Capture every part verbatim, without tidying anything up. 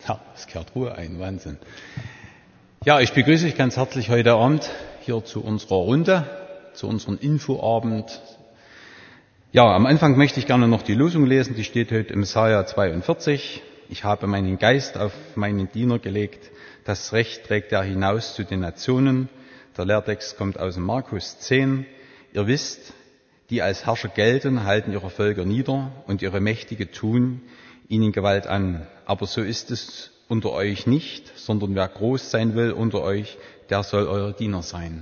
Ja, es kehrt Ruhe ein, Wahnsinn. Ja, ich begrüße euch ganz herzlich heute Abend hier zu unserer Runde, zu unserem Infoabend. Ja, am Anfang möchte ich gerne noch die Losung lesen, die steht heute im Jesaja zweiundvierzig. Ich habe meinen Geist auf meinen Diener gelegt, das Recht trägt er hinaus zu den Nationen. Der Lehrtext kommt aus dem Markus zehn. Ihr wisst, die als Herrscher gelten, halten ihre Völker nieder und ihre Mächtige tun ihnen Gewalt an. Aber so ist es unter euch nicht, sondern wer groß sein will unter euch, der soll euer Diener sein.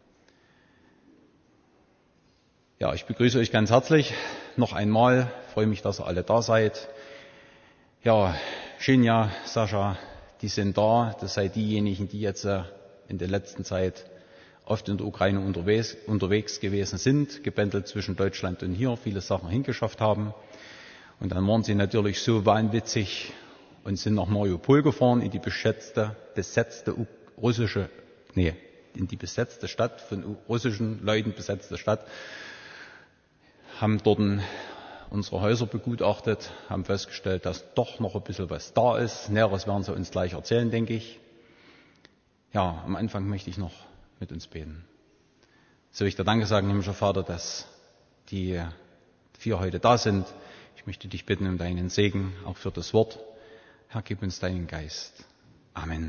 Ja, ich begrüße euch ganz herzlich noch einmal. Ich freue mich, dass ihr alle da seid. Ja, Shinja, Sascha, die sind da. Das seid diejenigen, die jetzt in der letzten Zeit oft in der Ukraine unterwegs, unterwegs gewesen sind, gependelt zwischen Deutschland und hier, viele Sachen hingeschafft haben. Und dann waren sie natürlich so wahnwitzig und sind nach Mariupol gefahren, in die besetzte, besetzte russische, nee, in die besetzte Stadt, von russischen Leuten besetzte Stadt, haben dort unsere Häuser begutachtet, haben festgestellt, dass doch noch ein bisschen was da ist. Näheres werden sie uns gleich erzählen, denke ich. Ja, am Anfang möchte ich noch mit uns beten. So will ich dir Danke sagen, himmlischer Vater, dass die vier heute da sind. Ich möchte dich bitten um deinen Segen, auch für das Wort. Herr, gib uns deinen Geist. Amen.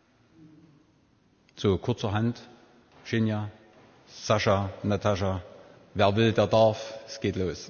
So, kurzerhand, Shinja, Sascha, Natascha, wer will, der darf. Es geht los.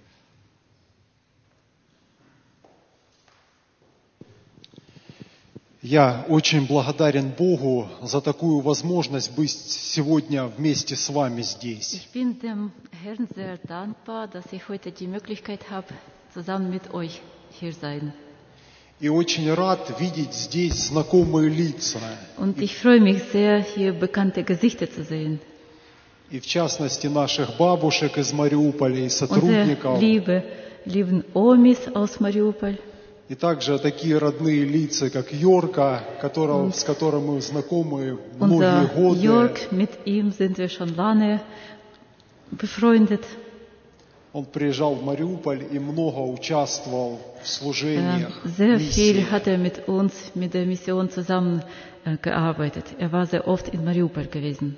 Я очень благодарен Богу за такую возможность быть сегодня вместе с вами здесь. Ich bin dem Herrn sehr dankbar, dass ich heute die Möglichkeit habe, zusammen mit euch hier sein. И очень рад видеть здесь знакомые лица. Und ich freue mich sehr, hier bekannte Gesichter zu sehen. И в частности наших бабушек из Мариуполя и сотрудников. Unsere liebe, lieben Omis aus Mariupol. И также такие родные лица, как Йорка, которого, с которым мы знакомы многие Unser годы. Jörg, mit ihm sind wir schon lange befreundet. Он приезжал в Мариуполь и много участвовал в служениях Sehr миссии. viel hat er mit uns, mit der Mission zusammengearbeitet. Er war sehr oft in Mariupol gewesen.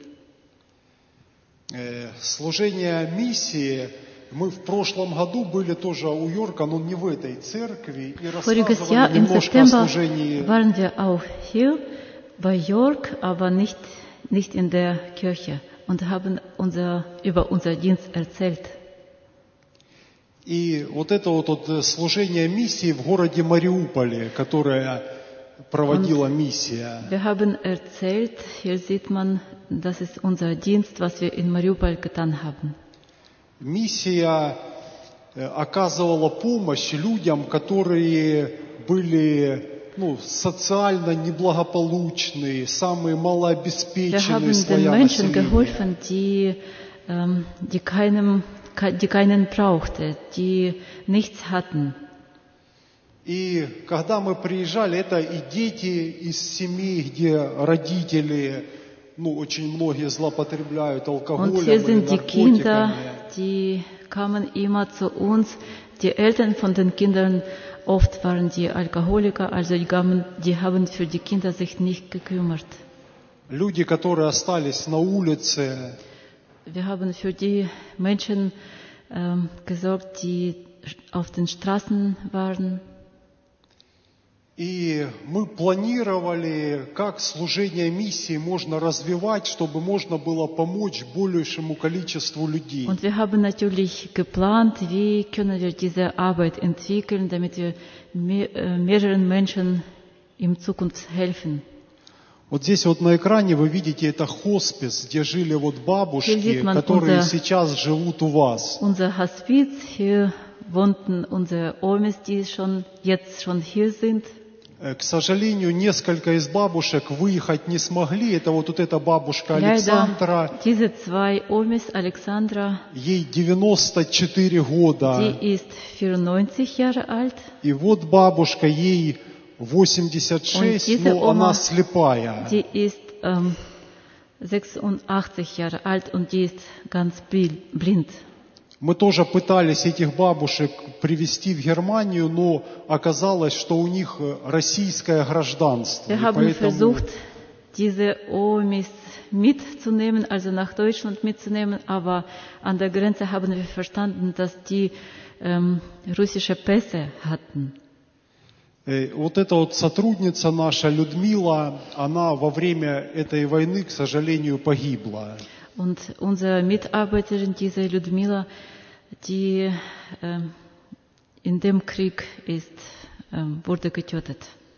Э, Служение миссии. Мы в прошлом году были тоже у Йорка, но не в этой церкви, и Voriges Jahr рассказывали im немножко о September служении. waren wir auch hier bei Jörg, aber nicht, nicht in der Kirche und haben unser, über unser Dienst erzählt. И вот это вот, вот служение миссии в городе Мариуполе, которое проводила миссия. Wir haben erzählt, hier sieht man, das ist unser Dienst, was wir in Mariupol getan haben. Миссия оказывала помощь людям, которые были ну, социально неблагополучные, самые малообеспеченные Wir слоя haben den Menschen населения. geholfen, die, ähm, die, keinem, die keinen brauchte, die nichts hatten. И когда мы приезжали, это и дети из семей, где родители, ну, очень многие злоупотребляют алкоголем Und hier или sind die Kinder, наркотиками. die kamen immer zu uns. Die Eltern von den Kindern, oft waren die Alkoholiker, also die haben, die haben für die Kinder sich nicht gekümmert. Люди, которые остались на улице, Wir haben für die Menschen ähm, gesorgt, die auf den Straßen waren. и мы планировали, как служение миссии можно развивать, чтобы можно было помочь большему количеству людей. Und wir haben natürlich geplant, wie können wir diese Arbeit entwickeln, damit wir mehr, äh, mehreren Menschen in Zukunft helfen. Вот здесь вот на экране вы видите это хоспис, где жили вот Hier бабушки, sieht man которые unser- сейчас живут у вас. Unser Hospiz, hier wohnten unsere Omis, die schon, jetzt schon hier sind. Э, К сожалению, несколько из бабушек выехать не смогли. Это вот, вот эта бабушка Leider, Александра, diese zwei Omis, Alexandra, ей девяносто четыре года. die ist vierundneunzig Jahre alt. И вот бабушка, ей восемьдесят шесть, Und diese но она Oma, слепая. Die ist ähm, sechsundachtzig Jahre alt und die ist ganz blind. Мы тоже пытались этих бабушек привезти в Германию, но оказалось, что у них российское гражданство. Wir И haben поэтому versucht, diese Omis mitzunehmen, also nach Deutschland mitzunehmen, aber an der Grenze haben wir verstanden, dass die ähm, russische Pässe hatten. э, вот эта вот сотрудница наша, Людмила, она во время этой войны, к сожалению, погибла. Und unsere Mitarbeiterin, diese Ludmila, die ähm, in dem Krieg ist, ähm, wurde getötet.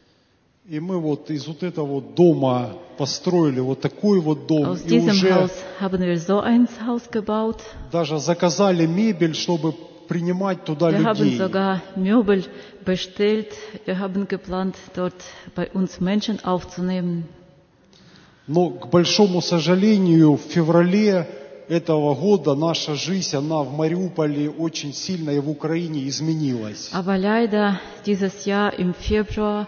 И мы вот из вот этого вот дома построили вот такой вот дом. Aus И diesem уже Haus haben wir so ein Haus gebaut. даже заказали мебель, чтобы принимать туда Wir haben людей. sogar Möbel bestellt. Wir haben geplant, dort bei uns Menschen aufzunehmen. Но, к большому сожалению, в феврале этого года наша жизнь, она в Мариуполе очень сильно и в Украине изменилась. Aber leider dieses Jahr im Februar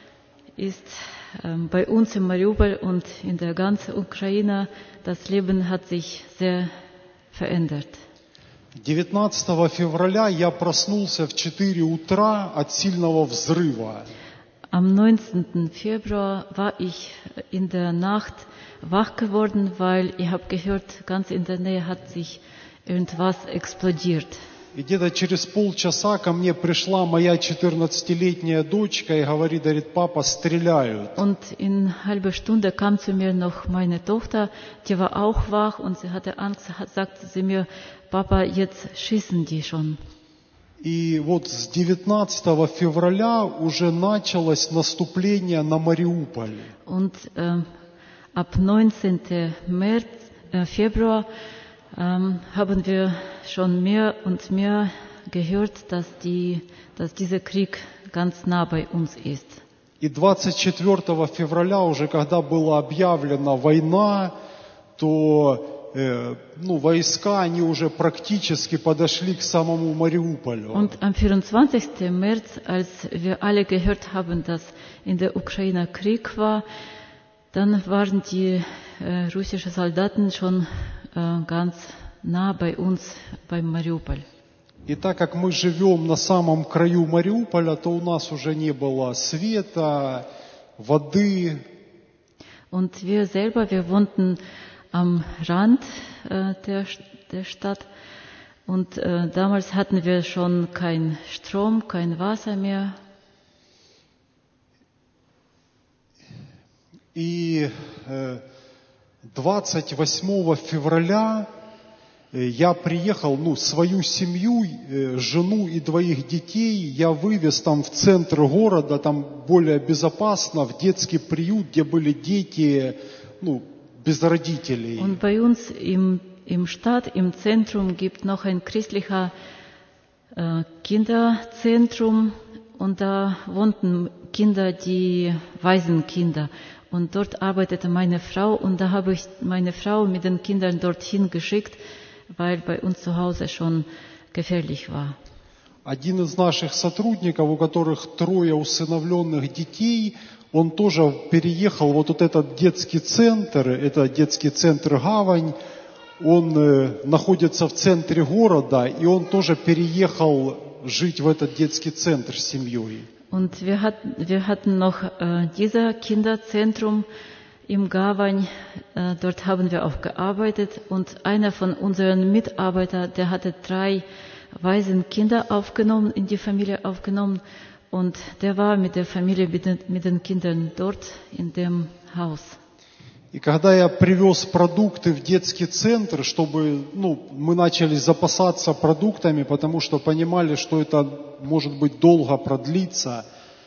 ist ähm, bei uns in Mariupol und in der ganzen Ukraine das Leben hat sich sehr verändert. девятнадцатого февраля я проснулся в четыре утра от сильного взрыва. Am neunzehnten Februar war ich in der Nacht wach geworden, weil ich habe gehört, ganz in der Nähe hat sich irgendwas explodiert. И где-то через полчаса ко мне пришла моя четырнадцатилетняя дочка и говорит, говорит, папа, стреляют. Und in halber Stunde kam zu mir noch meine Tochter, die war auch wach und sie hatte Angst, hat, sagte sie mir, Papa, jetzt schießen die schon. И вот с девятнадцатого февраля уже началось наступление на Мариуполь. Und ähm, ab neunzehnten März, äh, Februar ähm, haben wir schon mehr und mehr gehört, dass, die, dass dieser Krieg ganz nah bei uns ist. И двадцать четвёртого февраля, уже когда была объявлена война, то э, ну, войска, они уже практически подошли к самому Мариуполю. Und am vierundzwanzigsten März, als wir alle gehört haben, dass in der Ukraine Krieg war, dann waren die äh, russischen Soldaten schon äh, ganz nah bei uns, bei Mariupol. И так как мы живем на самом краю Мариуполя, то у нас уже не было света, воды. Und wir selber, wir wohnten am Rand äh, der, der Stadt und äh, damals hatten wir schon kein Strom, kein Wasser mehr. И э, двадцать восьмого февраля я приехал, ну, свою семью, жену и двоих детей, я вывез там в центр города, там более безопасно, в детский приют, где были дети, ну, без родителей. Und bei uns im, im Stadt, im Zentrum gibt noch ein christlicher äh, Kinderzentrum und da wohnten Kinder, die Waisenkinder. Und dort arbeitete meine Frau und da habe ich meine Frau mit den Kindern dorthin geschickt, weil bei uns zu Hause schon gefährlich war. Один из наших сотрудников, у которых трое усыновленных детей, он тоже переехал вот, вот этот детский центр, это детский центр «Гавань», он э, находится в центре города, и он тоже переехал жить в этот детский центр с семьей. Und wir hatten, wir hatten noch äh, dieser Kinderzentrum im Gawань, äh, dort haben wir auch gearbeitet und einer von unseren Mitarbeitern, der hatte drei Waisenkinder aufgenommen, in die Familie aufgenommen und der war mit der Familie, mit den, mit den Kindern dort in dem Haus. И когда я привез продукты в детский центр, чтобы, ну, мы начали запасаться продуктами, потому что понимали, что это может быть долго продлится,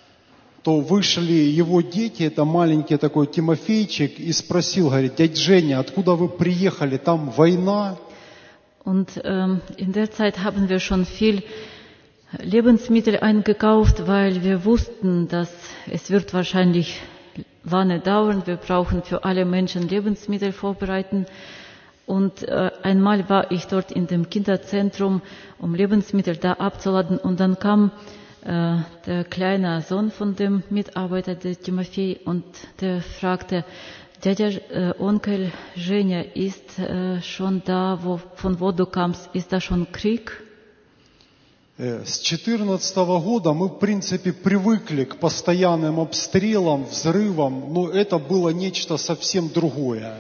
то вышли его дети, это маленький такой Тимофейчик, и спросил, говорит, дядь Женя, откуда вы приехали, там война? Und ähm, in der Zeit haben wir schon viel Lebensmittel eingekauft, weil wir wussten, dass es wird wahrscheinlich lange dauern. Wir brauchen für alle Menschen Lebensmittel vorbereiten. Und äh, einmal war ich dort in dem Kinderzentrum, um Lebensmittel da abzuladen. Und dann kam äh, der kleine Sohn von dem Mitarbeiter, der Timofei, und der fragte, Dядя, äh, Onkel Женя, ist äh, schon da, wo, von wo du kamst, ist da schon Krieg? Э, С две тысячи четырнадцатого года мы, в принципе, привыкли к постоянным обстрелам, взрывам, но это было нечто совсем другое.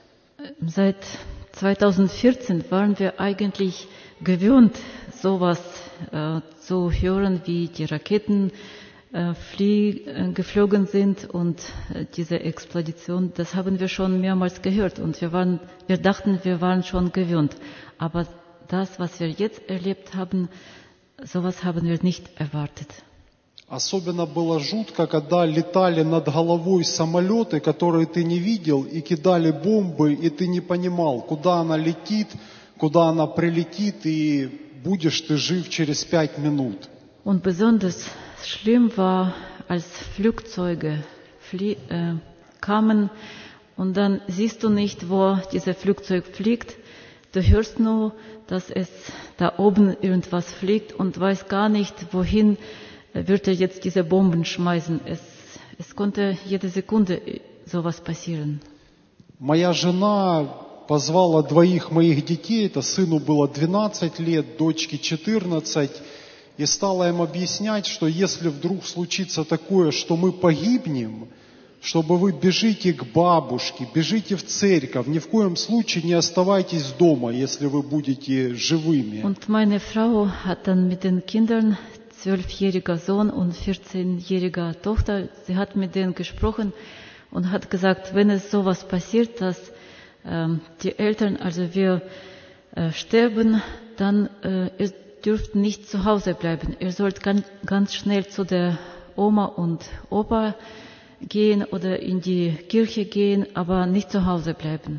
Seit zweitausendvierzehn waren wir eigentlich gewöhnt, sowas äh, zu hören, wie die Raketen äh, flie- äh, geflogen sind und äh, diese Explosion. Das haben wir schon mehrmals gehört und wir waren, wir dachten, wir waren schon gewöhnt. Aber das, was wir jetzt erlebt haben, sowas haben wir nicht erwartet. Особенно было жутко, когда летали над головой самолеты, которые ты не видел, и кидали бомбы, и ты не понимал, куда она летит, куда она прилетит, и будешь ты жив через пять минут. Und besonders schlimm war, als Flugzeuge flie äh, kamen und dann siehst du nicht, wo dieses Flugzeug fliegt. Du hörst nur, dass es da oben irgendwas fliegt und weißt gar nicht, wohin wird er jetzt diese Bomben schmeißen. Es, es konnte jede Sekunde sowas passieren. Моя жена позвала двоих моих детей, это сыну было двенадцать лет, дочке четырнадцать, и стала им объяснять, что если вдруг случится такое, что мы погибнем, чтобы вы бежите к бабушке, бежите в церковь, ни в коем случае не оставайтесь дома, если вы будете живыми. Und meine Frau hat dann mit den Kindern, zwölfjähriger Sohn und vierzehnjähriger Tochter, sie hat mit denen gesprochen und hat gesagt, wenn es sowas passiert, dass ähm, die Eltern, also wir äh, sterben, dann äh, ihr dürft nicht zu Hause bleiben. Ihr sollt ganz, ganz schnell zu der Oma und Opa gehen oder in die Kirche gehen, aber nicht zu Hause bleiben.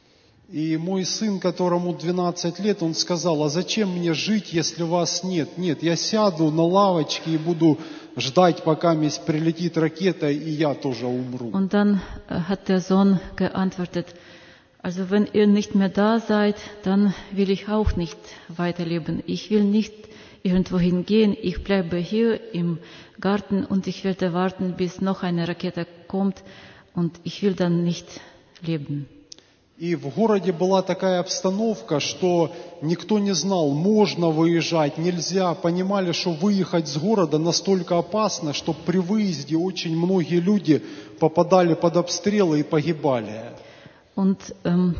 И мой сын, которому двенадцать лет, он сказал, а зачем мне жить, если вас нет? Нет, я сяду на лавочке и буду ждать, пока мне прилетит ракета, и я тоже умру. Und dann äh, hat der Sohn geantwortet, also wenn ihr nicht mehr da seid, dann will ich auch nicht weiterleben. Ich will nicht irgendwohin gehen, ich bleibe hier im Garten und ich werde warten, bis noch eine Rakete kommt und ich will dann nicht leben. И в городе была такая обстановка, что никто не знал, можно выезжать, нельзя. Понимали, что выехать с города настолько опасно, что при выезде очень многие люди попадали под обстрелы и погибали. Und ähm,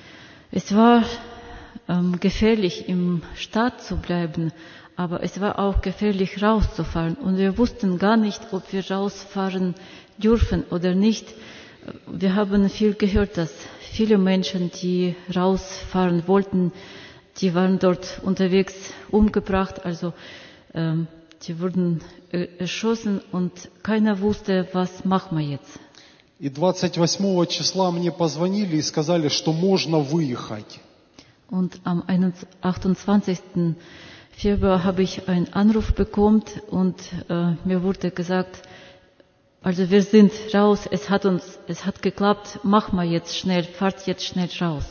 es war ähm, gefährlich, im Stadt zu bleiben, aber es war auch gefährlich, rauszufahren. Und wir wussten gar nicht, ob wir rausfahren dürfen oder nicht. Wir haben viel gehört, dass viele Menschen, die rausfahren wollten, die waren dort unterwegs umgebracht, also ähm, die wurden äh, erschossen und keiner wusste, was machen wir jetzt. И двадцать восьмого числа мне позвонили и сказали, что можно выехать. Und am achtundzwanzigsten Februar habe ich einen Anruf bekommen und äh, mir wurde gesagt, also wir sind raus, es hat uns, es hat geklappt, mach mal jetzt schnell, fahrt jetzt schnell raus.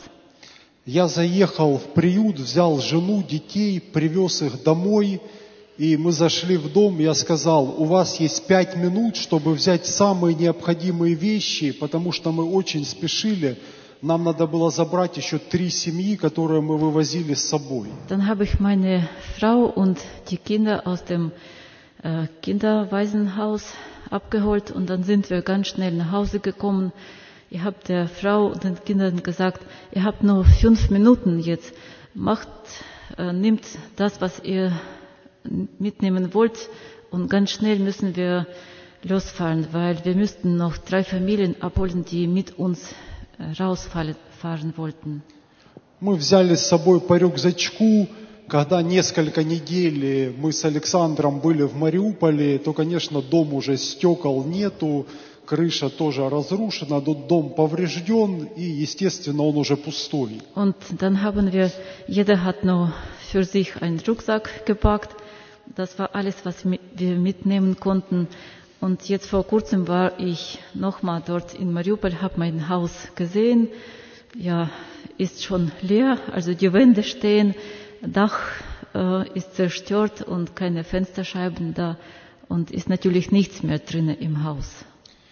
Я заехал в приют, взял жену, детей, привез их домой, и мы зашли в дом, я сказал, у вас есть пять минут, чтобы взять самые необходимые вещи, потому что мы очень спешили, нам надо было забрать еще три семьи, которые мы вывозили с собой. Dann habe ich meine Frau und die Kinder aus dem äh, Kinderwaisenhaus abgeholt und dann sind wir ganz schnell nach Hause gekommen. Ich habe der Frau und den Kindern gesagt, ihr habt nur fünf Minuten jetzt, macht, äh, nehmt das, was ihr mitnehmen wollt und ganz schnell müssen wir losfahren, weil wir müssten noch drei Familien abholen, die mit uns äh, rausfahren wollten. Мы взяли с собой по рюкзачку. Когда несколько недель мы с Александром были в Мариуполе, то, конечно, дом уже стекол нету, крыша тоже разрушена, дом поврежден и, естественно, он уже пустой. Und dann haben wir, jeder hat nur für sich einen Rucksack gepackt. Das war alles, was wir mitnehmen konnten. Und jetzt vor kurzem war ich nochmal dort in Mariupol, habe mein Haus gesehen. Ja, ist schon leer, also die Wände stehen. Dach äh, ist zerstört und keine Fensterscheiben da und ist natürlich nichts mehr drinnen im Haus.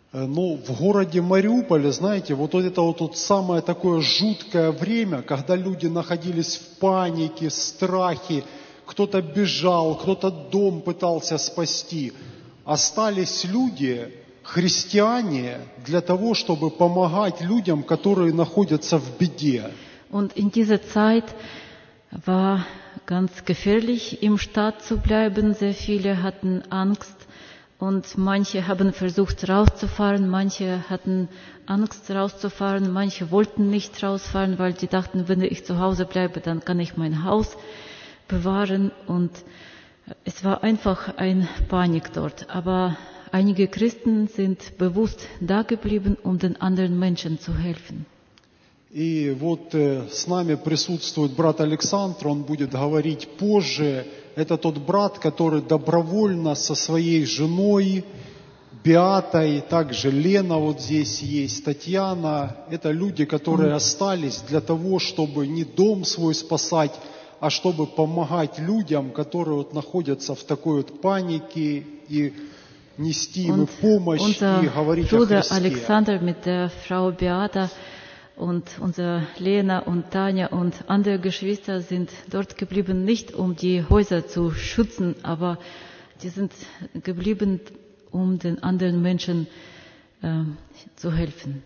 Но в городе Мариуполе, знаете, вот это вот, вот самое такое жуткое время, когда люди находились в панике, страхе, кто-то бежал, кто-то дом пытался спасти. Остались люди, христиане, для того, чтобы помогать людям, которые находятся в беде. Und in dieser Zeit war ganz gefährlich, im Stadt zu bleiben. Sehr viele hatten Angst und manche haben versucht rauszufahren, manche hatten Angst rauszufahren, manche wollten nicht rausfahren, weil sie dachten, wenn ich zu Hause bleibe, dann kann ich mein Haus bewahren. Und es war einfach ein Panik dort. Aber einige Christen sind bewusst da geblieben, um den anderen Menschen zu helfen. И вот э, с нами присутствует брат Александр, он будет говорить позже. Это тот брат, который добровольно со своей женой, Беатой, также Лена вот здесь есть, Татьяна. Это люди, которые остались для того, чтобы не дом свой спасать, а чтобы помогать людям, которые вот находятся в такой вот панике, и нести им помощь и говорить о Христе. Alexander mit der Frau Beata und unsere Lena und Tanja und andere Geschwister sind dort geblieben, nicht um die Häuser zu schützen, aber die sind geblieben, um den anderen Menschen äh, zu helfen.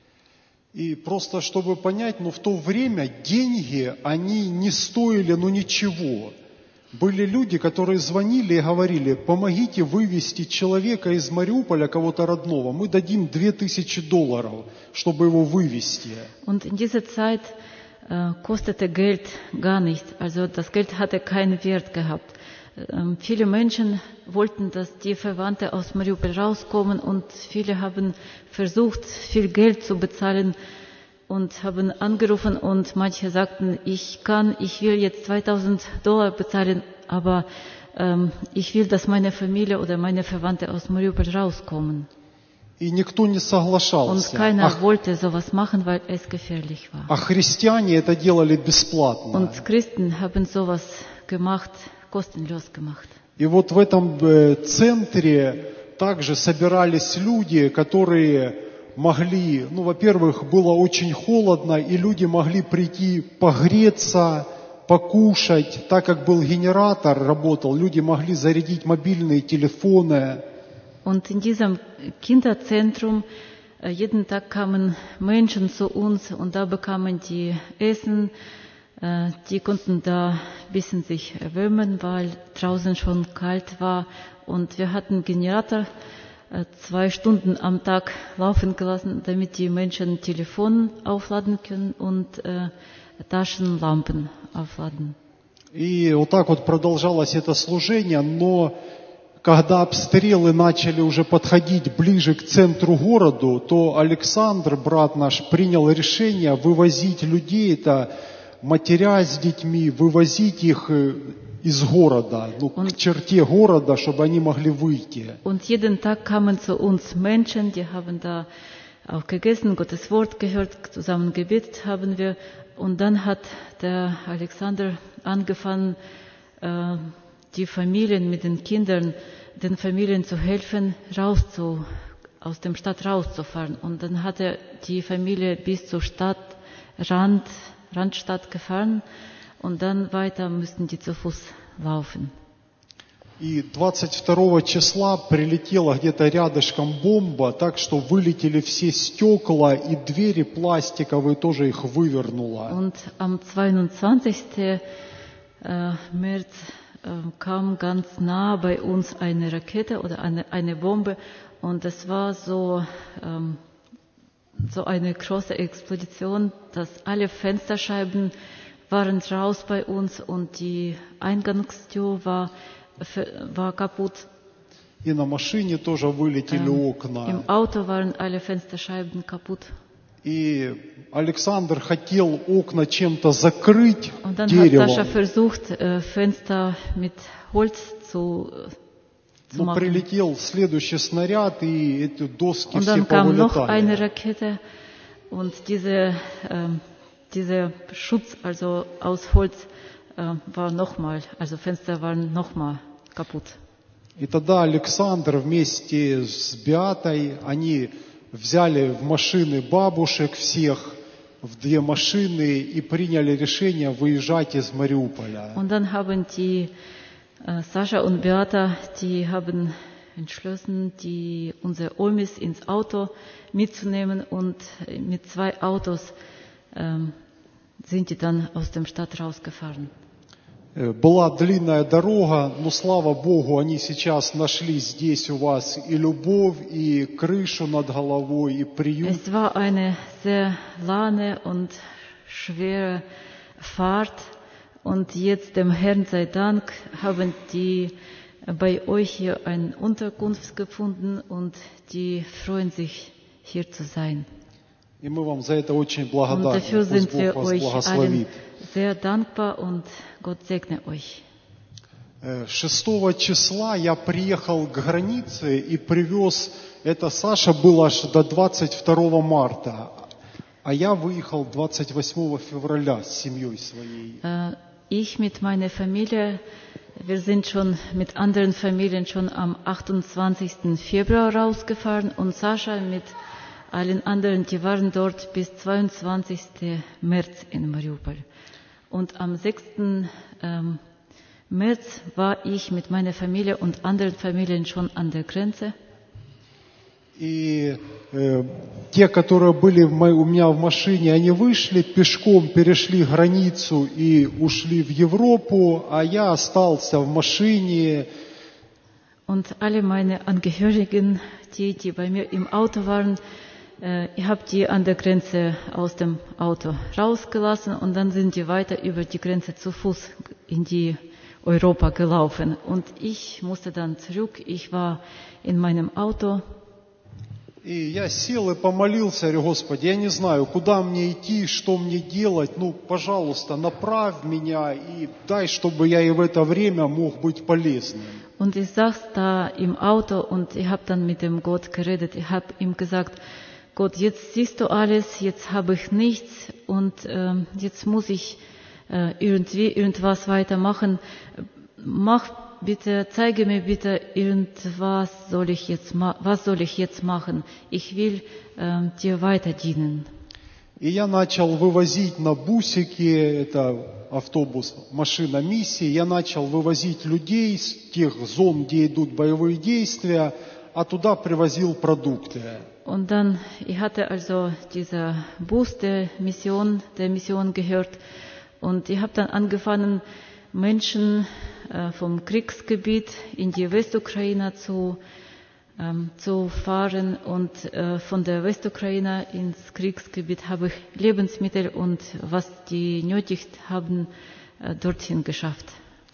И просто, чтобы понять, но в то время деньги, они не стоили, ну, ничего. Были люди, которые звонили и говорили: помогите вывести человека из Мариуполя, кого-то родного, мы дадим две тысячи долларов, чтобы его вывести. Und in dieser Zeit äh, kostete Geld gar nichts, also das Geld hatte keinen Wert gehabt. Ähm, viele Menschen wollten, dass die Verwandten aus Mariupol rauskommen und viele haben versucht, viel Geld zu bezahlen und haben angerufen und manche sagten, ich kann, ich will jetzt zweitausend Dollar bezahlen, aber ähm, ich will, dass meine Familie oder meine Verwandte aus Mariupol rauskommen. И никто не соглашался. Und keiner а, wollte sowas machen, weil es gefährlich war. А христиане это делали бесплатно. Und Christen haben sowas gemacht, kostenlos gemacht. И вот в этом э, центре также собирались люди, которые могли, ну, во-первых, было очень холодно, и люди могли прийти погреться, покушать. Так как был генератор, работал, люди могли зарядить мобильные телефоны. Und in diesem Kinderzentrum, äh, jeden Tag kamen Menschen zu uns und da bekamen die Essen. Äh, die konnten da ein bisschen sich erwärmen, weil draußen schon kalt war. Und wir hatten Generator zwei Stunden am Tag laufen gelassen, damit die Menschen Telefon aufladen können und äh, Taschenlampen aufladen. И вот так вот продолжалось это служение, но когда обстрелы начали уже подходить ближе к центру города, то Александр, брат наш, принял решение вывозить людей, это матеря с детьми, вывозить их из города, ну, к черте города, чтобы они могли выйти. Und jeden Tag kamen zu uns Menschen, die haben da auch gegessen, Gottes Wort gehört, zusammen gebetet haben wir. Und dann hat der Alexander angefangen, äh, die Familien mit den Kindern, den Familien zu helfen, raus zu, aus dem Stadt rauszufahren. Und dann hat er die Familie bis zur Stadt, Rand, Randstadt gefahren. Und dann weiter müssten die zu Fuß laufen. И двадцать второго числа прилетела где-то рядышком бомба, так что вылетели все стекла и двери пластиковые тоже их вывернуло. Und am zweiundzwanzigsten März äh, kam ganz nah bei uns eine Rakete oder eine, eine Bombe und es war so, ähm, so eine große Explosion, dass alle Fensterscheiben waren raus bei uns und die Eingangstür war, war kaputt. И на машине тоже вылетели ähm, окна. Im Auto waren alle Fensterscheiben kaputt. И Александр хотел окна чем-то закрыть, und dann деревом. hat Sascha versucht, äh, Fenster mit Holz zu, zu Но machen. прилетел следующий снаряд, и эти доски Und все dann kam noch повылетали. eine Rakete und diese, ähm, dieser Schutz, also aus Holz, äh, war nochmal, also Fenster waren nochmal kaputt. И тогда Александр вместе с Беатой, они взяли в машины бабушек всех, в две машины и приняли решение выезжать из Мариуполя. Und dann haben die äh, Sascha und Beata, die haben entschlossen, die unsere Omis ins Auto mitzunehmen und mit zwei Autos ähm, sind die dann aus der Stadt rausgefahren. Была длинная дорога, но слава Богу, они сейчас нашли здесь у вас и любовь, и крышу над головой, и приют. Es war eine sehr lange und schwere Fahrt und jetzt dem Herrn sei Dank haben die bei euch hier eine Unterkunft gefunden und die freuen sich hier zu sein. И мы вам за это очень Und благодарны. dafür Пусть sind Бог wir вас euch allen благословит. sehr dankbar und Gott segne euch. шестого числа я приехал к границе и привез, это Саша был аж до двадцать второго марта, а я выехал двадцать восьмого февраля с семьей своей. Äh, Ich mit meiner Familie, wir sind schon mit anderen Familien schon am achtundzwanzigsten Februar rausgefahren und Sascha mit allen anderen, die waren dort bis zweiundzwanzigsten März in Mariupol. Und am sechsten Ähm, März war ich mit meiner Familie und anderen Familien schon an der Grenze. И э, те, которые были в мо- у меня в машине, они вышли пешком, перешли границу и ушли в Европу, а я остался в машине. Und alle meine Angehörigen, die, die bei mir im Auto waren, äh, ich habe die an der Grenze aus dem Auto rausgelassen und dann sind die weiter über die Grenze zu Fuß in die Europa gelaufen. Und ich musste dann zurück, ich war in meinem Auto. И я сел и помолился, говорю, Господи, я не знаю, куда мне идти, что мне делать, ну, пожалуйста, направь меня и дай, чтобы я и в это время мог быть полезным. Und ich saß da im Auto und ich habe dann mit dem Gott geredet. Ich habe ihm gesagt, Gott, jetzt siehst du alles, jetzt habe ich nichts und ähm, jetzt muss ich äh, irgendwie irgendwas weitermachen. Mach bitte, zeige mir bitte irgendwas, soll ich jetzt ma- was soll ich jetzt machen? Ich will ähm, dir weiter dienen. И я начал вывозить на бусике, это автобус, машина миссии, я начал вывозить людей с тех зон, где идут боевые действия, а туда привозил продукты. Und dann, ich hatte also dieser Bus der Mission, der Mission gehört und ich habe dann angefangen, Menschen äh, vom Kriegsgebiet in die Westukraine zu, ähm, zu fahren und äh, von der Westukraine ins Kriegsgebiet habe ich Lebensmittel und was die nötig haben, äh, dorthin geschafft.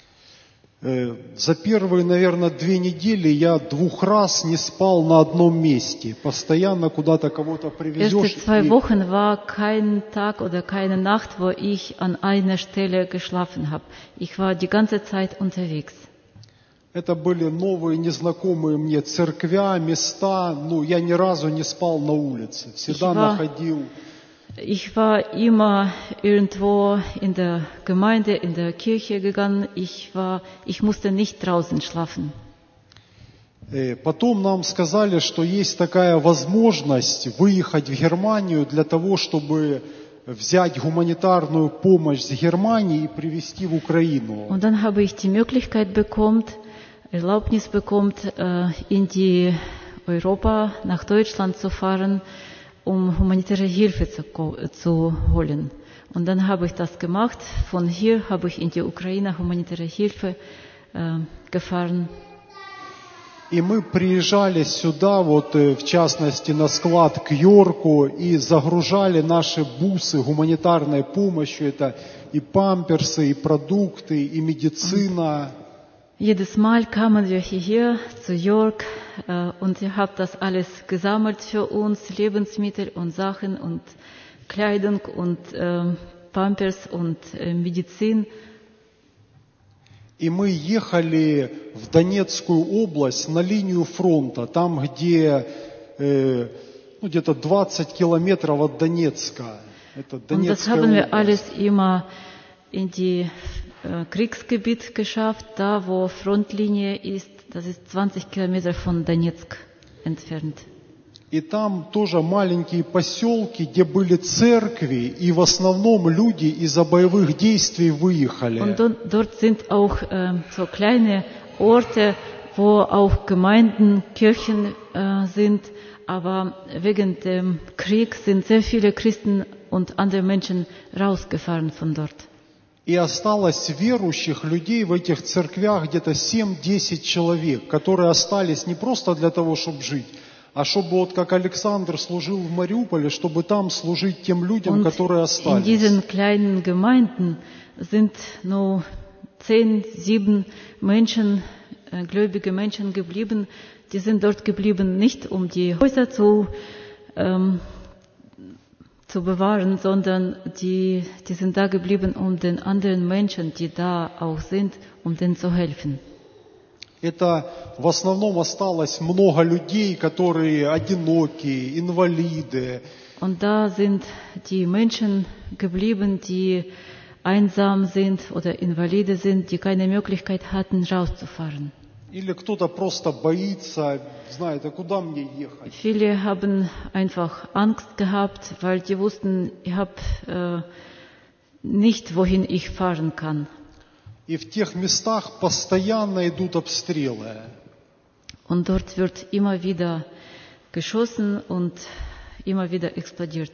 Э, За первые, наверное, две недели я двух раз не спал на одном месте. Постоянно куда-то кого-то привезешь. Erste zwei и- Wochen war kein Tag oder keine Nacht, wo ich an einer Stelle geschlafen habe. Ich war die ganze Zeit unterwegs. Это были новые, незнакомые мне церквя, места. Ну, я ни разу не спал на улице. Всегда Ich war- находил. Ich war immer irgendwo in der Gemeinde, in der Kirche gegangen. Ich war, ich musste nicht draußen schlafen. Э, Потом нам сказали, что есть такая возможность выехать в Германию для того, чтобы взять гуманитарную помощь с Германии и привезти в Украину. Und dann habe ich die Möglichkeit bekommen, Erlaubnis bekommen, äh, in die Europa, nach Deutschland zu fahren, um humanitäre Hilfe zu, ko- zu holen. Und dann habe ich das gemacht. Von hier habe ich in die Ukraine humanitäre Hilfe äh, gefahren. И мы приезжали сюда, вот э, в частности на склад к Йорку, и загружали наши бусы гуманитарной помощью. Это и памперсы, и продукты, и медицина. Jedes Mal kamen wir hierher zu Jörg äh, und ihr habt das alles gesammelt für uns, Lebensmittel und Sachen und Kleidung und ähm, Pampers und äh, Medizin. И мы ехали в Донецкую область на линию фронта, там, где э, ну, где-то двадцать километров от Донецка. Это Und das Донецкая haben wir область. alles immer in die äh, Kriegsgebiet geschafft, da wo Frontlinie ist, Das ist zwanzig Kilometer von Donetsk entfernt. И там тоже маленькие поселки, где были церкви, и в основном люди из-за боевых действий выехали. Und dort, dort sind auch äh, so kleine Orte, wo auch Gemeinden, Kirchen äh, sind, aber wegen dem Krieg sind sehr viele Christen und andere Menschen rausgefahren von dort. И осталось верующих людей в этих церквях где-то семь-десять человек, которые остались не просто для того, чтобы жить, а чтобы вот как Александр служил в Мариуполе, чтобы там служить тем людям, Und которые in остались. diesen kleinen Gemeinden sind nur zehn, sieben Menschen, äh, gläubige Menschen geblieben. Die sind dort geblieben, nicht um die Häuser zu, ähm, zu bewahren, sondern die, die sind da geblieben, um den anderen Menschen, die da auch sind, um denen zu helfen. Это в основном осталось много людей, которые одинокие, инвалиды. Und da sind die Menschen geblieben, die einsam sind oder Invalide sind, die keine Möglichkeit hatten, rauszufahren. Или кто-то просто боится, знает, а куда мне ехать? Viele haben einfach Angst gehabt, weil die wussten, ich habe äh, nicht, wohin ich fahren kann. И в тех местах постоянно идут обстрелы. Und dort wird immer wieder geschossen und immer wieder explodiert.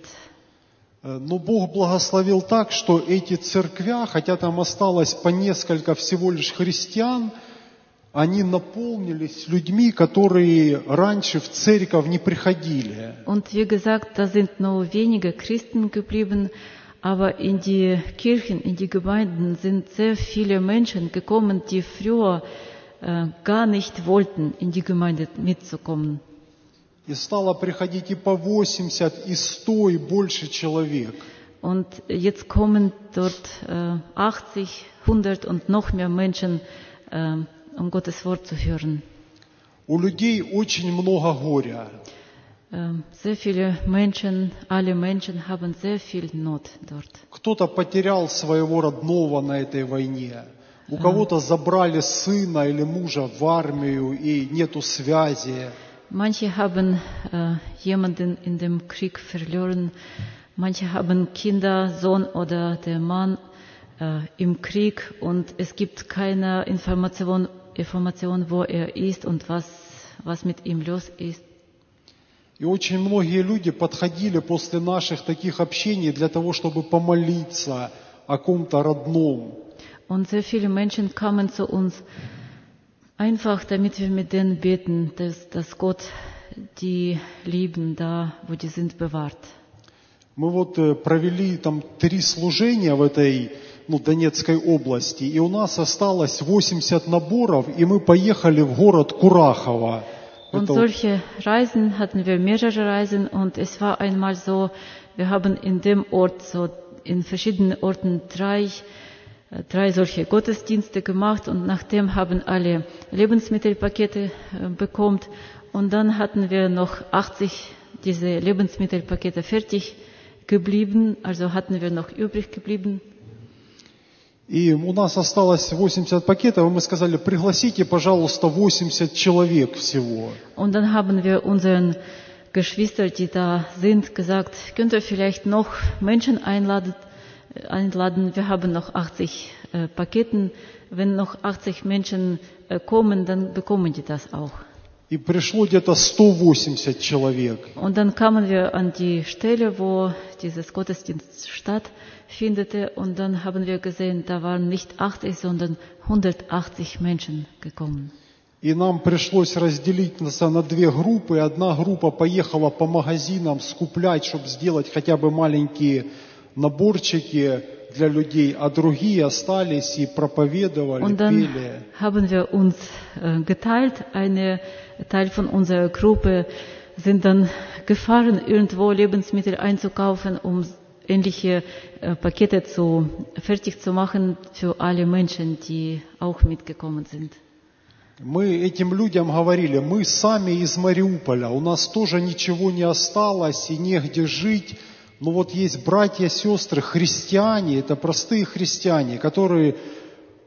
Но Бог благословил так, что эти церквя, хотя там осталось по несколько всего лишь христиан, они наполнились людьми, которые раньше в церковь не приходили. Und wie gesagt, da sind nur wenige Christen geblieben, aber in die Kirchen, in die Gemeinden sind sehr viele Menschen gekommen, die früher äh, gar nicht wollten, in die Gemeinde mitzukommen. И стало приходить и по восемьдесят, и сто, и больше человек. Und jetzt kommen dort äh, achtzig, hundert und noch mehr Menschen, äh, um Gottes Wort zu hören. У людей очень много горя. Äh, sehr viele Menschen, alle Menschen haben sehr viel Not dort. Кто-то потерял своего родного на этой войне. У кого-то забрали сына или мужа в армию, и нету связи. Manche haben äh, jemanden in dem Krieg verloren. Manche haben Kinder, Sohn oder der Mann äh, im Krieg und es gibt keine Information, Information, wo er ist und was, was mit ihm los ist. И очень многие люди подходили после наших таких общений для того, чтобы помолиться о ком-то родном. Und sehr viele Menschen kamen zu uns, einfach damit wir mit denen beten, dass, dass Gott die Lieben da, wo die sind, bewahrt. Мы вот э, провели там три служения в этой ну, Донецкой области, и у нас осталось восемьдесят наборов, и мы поехали в город Курахово. Und Это solche Reisen hatten wir mehrere Reisen und es war einmal so, wir haben in dem Ort, so in verschiedenen Orten drei, drei solche Gottesdienste gemacht und nachdem haben alle Lebensmittelpakete äh, bekommen und dann hatten wir noch achtzig diese Lebensmittelpakete fertig geblieben, also hatten wir noch übrig geblieben. И у нас осталось восемьдесят пакетов, и мы сказали, пригласите, пожалуйста, восемьдесят человек всего. Und dann haben wir unseren Geschwistern, die da sind, gesagt, könnt ihr vielleicht noch Menschen einladen? einladen. Wir haben noch achtzig äh, Paketen. Wenn noch achtzig Menschen äh, kommen, dann bekommen die das auch. И пришло где-то сто восемьдесят человек. Und dann kamen wir an die Stelle, wo dieses Gottesdienst stattfindete und dann haben wir gesehen, da waren nicht achtzig, sondern hundertachtzig Menschen gekommen. И нам пришлось разделить нас на две группы. Одна группа поехала по магазинам скуплять, чтобы сделать хотя бы маленькие наборчики для людей, а другие остались и проповедовали, Und dann пели. haben wir uns äh, geteilt. Ein Teil von unserer Gruppe sind dann gefahren, irgendwo Lebensmittel einzukaufen, um ähnliche äh, Pakete zu, fertig zu machen für alle Menschen, die auch mitgekommen sind. Мы этим людям говорили, мы сами из Мариуполя, у нас тоже ничего не осталось и негде жить. Но вот есть братья, сестры, христиане, это простые христиане, которые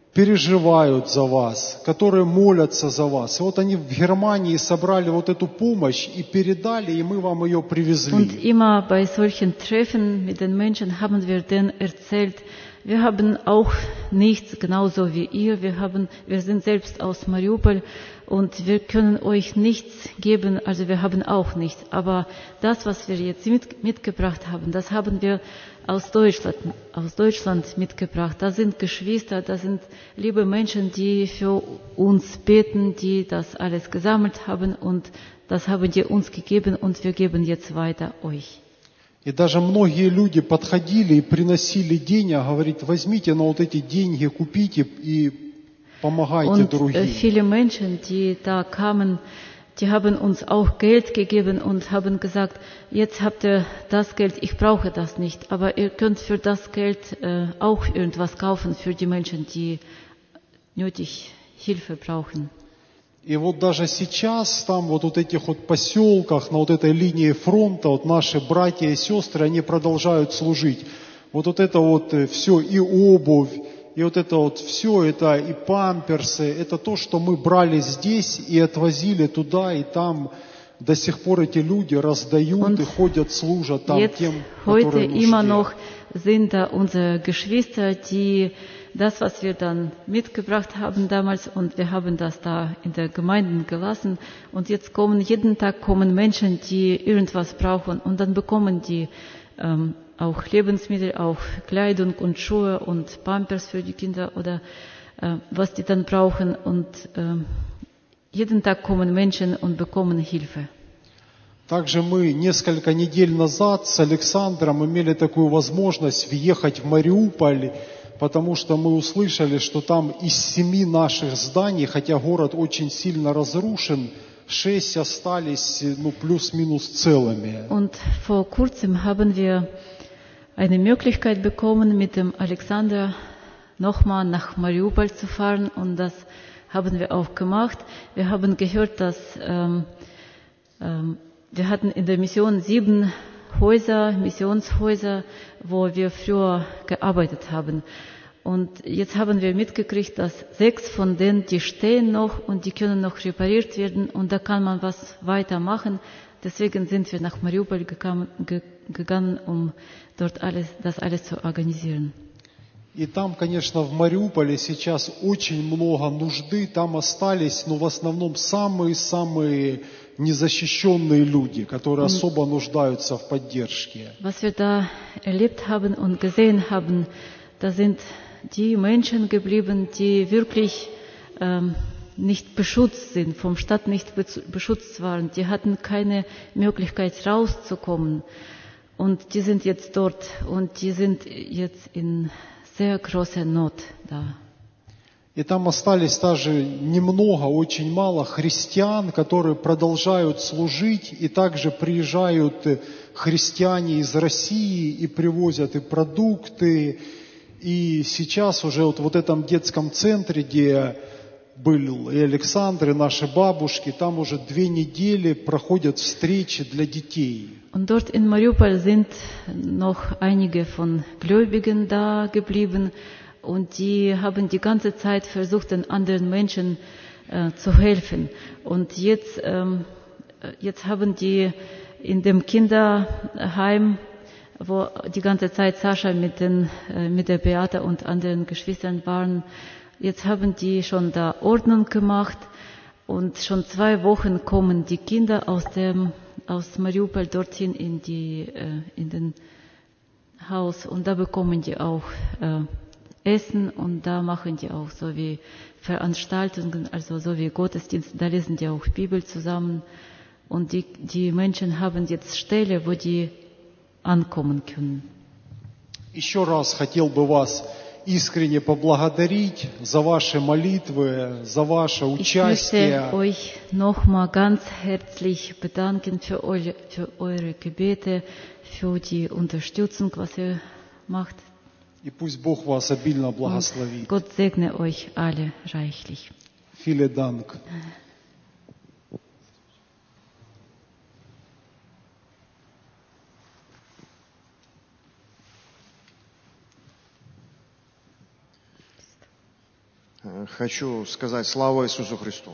переживают за вас, которые молятся за вас. И вот они в Германии собрали вот эту помощь и передали, и мы вам ее Und привезли. immer bei solchen Treffen mit den Menschen haben wir denen erzählt, wir haben auch nichts, genauso wie ihr. Wir haben, wir sind selbst aus Mariupol und wir können euch nichts geben, also wir haben auch nichts. Aber das, was wir jetzt mit, mitgebracht haben, das haben wir aus Deutschland, aus Deutschland mitgebracht. Da sind Geschwister, da sind liebe Menschen, die für uns beten, die das alles gesammelt haben und das haben die uns gegeben und wir geben jetzt weiter euch. И даже многие люди подходили и приносили деньги, говорит, возьмите на вот эти деньги, купите и помогайте Und äh, другим. viele Menschen, die da kamen, die haben uns auch Geld gegeben und haben gesagt, jetzt habt ihr das Geld, ich brauche das nicht, aber ihr könnt für das Geld äh, auch irgendwas kaufen für die Menschen, die nötig Hilfe brauchen. И вот даже сейчас там вот, вот этих вот поселках, на вот этой линии фронта, вот наши братья и сестры, они продолжают служить. Вот, вот это вот все, и обувь, и вот это вот все, это и памперсы, это то, что мы брали здесь и отвозили туда, и там до сих пор эти люди раздают Und и ходят, служат там Jetzt, тем, heute которые immer нуждят. noch sind da unsere Geschwister, die das, was wir dann mitgebracht haben damals, und wir haben das da in der Gemeinde gelassen, und jetzt kommen, jeden Tag kommen Menschen, die irgendwas brauchen, und dann bekommen die ähm, auch Lebensmittel, auch Kleidung und Schuhe und Pampers für die Kinder oder äh, was die dann brauchen, und äh, jeden Tag kommen Menschen und bekommen Hilfe. Также мы несколько недель назад с Александром имели такую возможность въехать в Мариуполь, потому что мы услышали, что там из семи наших зданий, хотя город очень сильно разрушен, шесть остались, ну, плюс-минус целыми. Und vor kurzem haben wir eine Möglichkeit bekommen, mit dem Alexander nochmal nach Mariupol zu fahren, und das haben wir auch gemacht. Wir haben gehört, dass ähm, ähm, wir hatten in der Mission sieben Häuser, Missionshäuser, wo wir früher gearbeitet haben. Und jetzt haben wir mitgekriegt, dass sechs von denen, die stehen noch und die können noch repariert werden und da kann man was weitermachen. Deswegen sind wir nach Mariupol gegangen, ge, gegangen um dort alles, das alles zu organisieren. И там, конечно, в Мариуполе сейчас очень много нужды, там остались, но в основном самые-самые незащищенные люди, которые особо нуждаются в поддержке. Was wir da erlebt haben und gesehen haben, da sind die Menschen geblieben, die wirklich ähm, nicht beschützt sind, vom Staat nicht beschützt waren. Die hatten keine Möglichkeit rauszukommen. Und die sind jetzt dort und die sind jetzt in sehr großer Not da. И там остались даже немного, очень мало христиан, которые продолжают служить, и также приезжают христиане из России и привозят и продукты. И сейчас уже вот в вот этом детском центре, где был и Александр, и наши бабушки, там уже две недели проходят встречи для детей. Und dort in Mariupol sind noch einige von Gläubigen da geblieben. Und die haben die ganze Zeit versucht, den anderen Menschen äh, zu helfen. Und jetzt, ähm, jetzt haben die in dem Kinderheim, wo die ganze Zeit Sascha mit, den, äh, mit der Beate und anderen Geschwistern waren, jetzt haben die schon da Ordnung gemacht. Und schon zwei Wochen kommen die Kinder aus, dem, aus Mariupol dorthin in, die, äh, in den Haus. Und da bekommen die auch äh, Essen und da machen die auch so wie Veranstaltungen, also so wie Gottesdienst, da lesen die auch Bibel zusammen und die, die Menschen haben jetzt Stelle, wo die ankommen können. Еще раз хотел бы вас искренне поблагодарить за ваши молитвы, за ваше Ich möchte участие. euch nochmal ganz herzlich bedanken für eure, für eure Gebete, für die Unterstützung, was ihr macht. И пусть Бог вас обильно Und благословит. Gott segne euch alle reichlich. Vielen Dank. хочу сказать слава Иисусу Христу.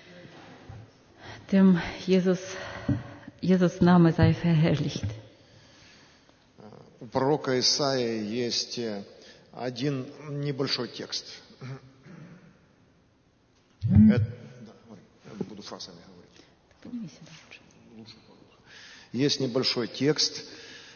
Dem Jesus, Jesus Name sei verherrlicht. У пророка Исаии есть один небольшой текст. Это, да, я буду фразами говорить. Есть небольшой текст.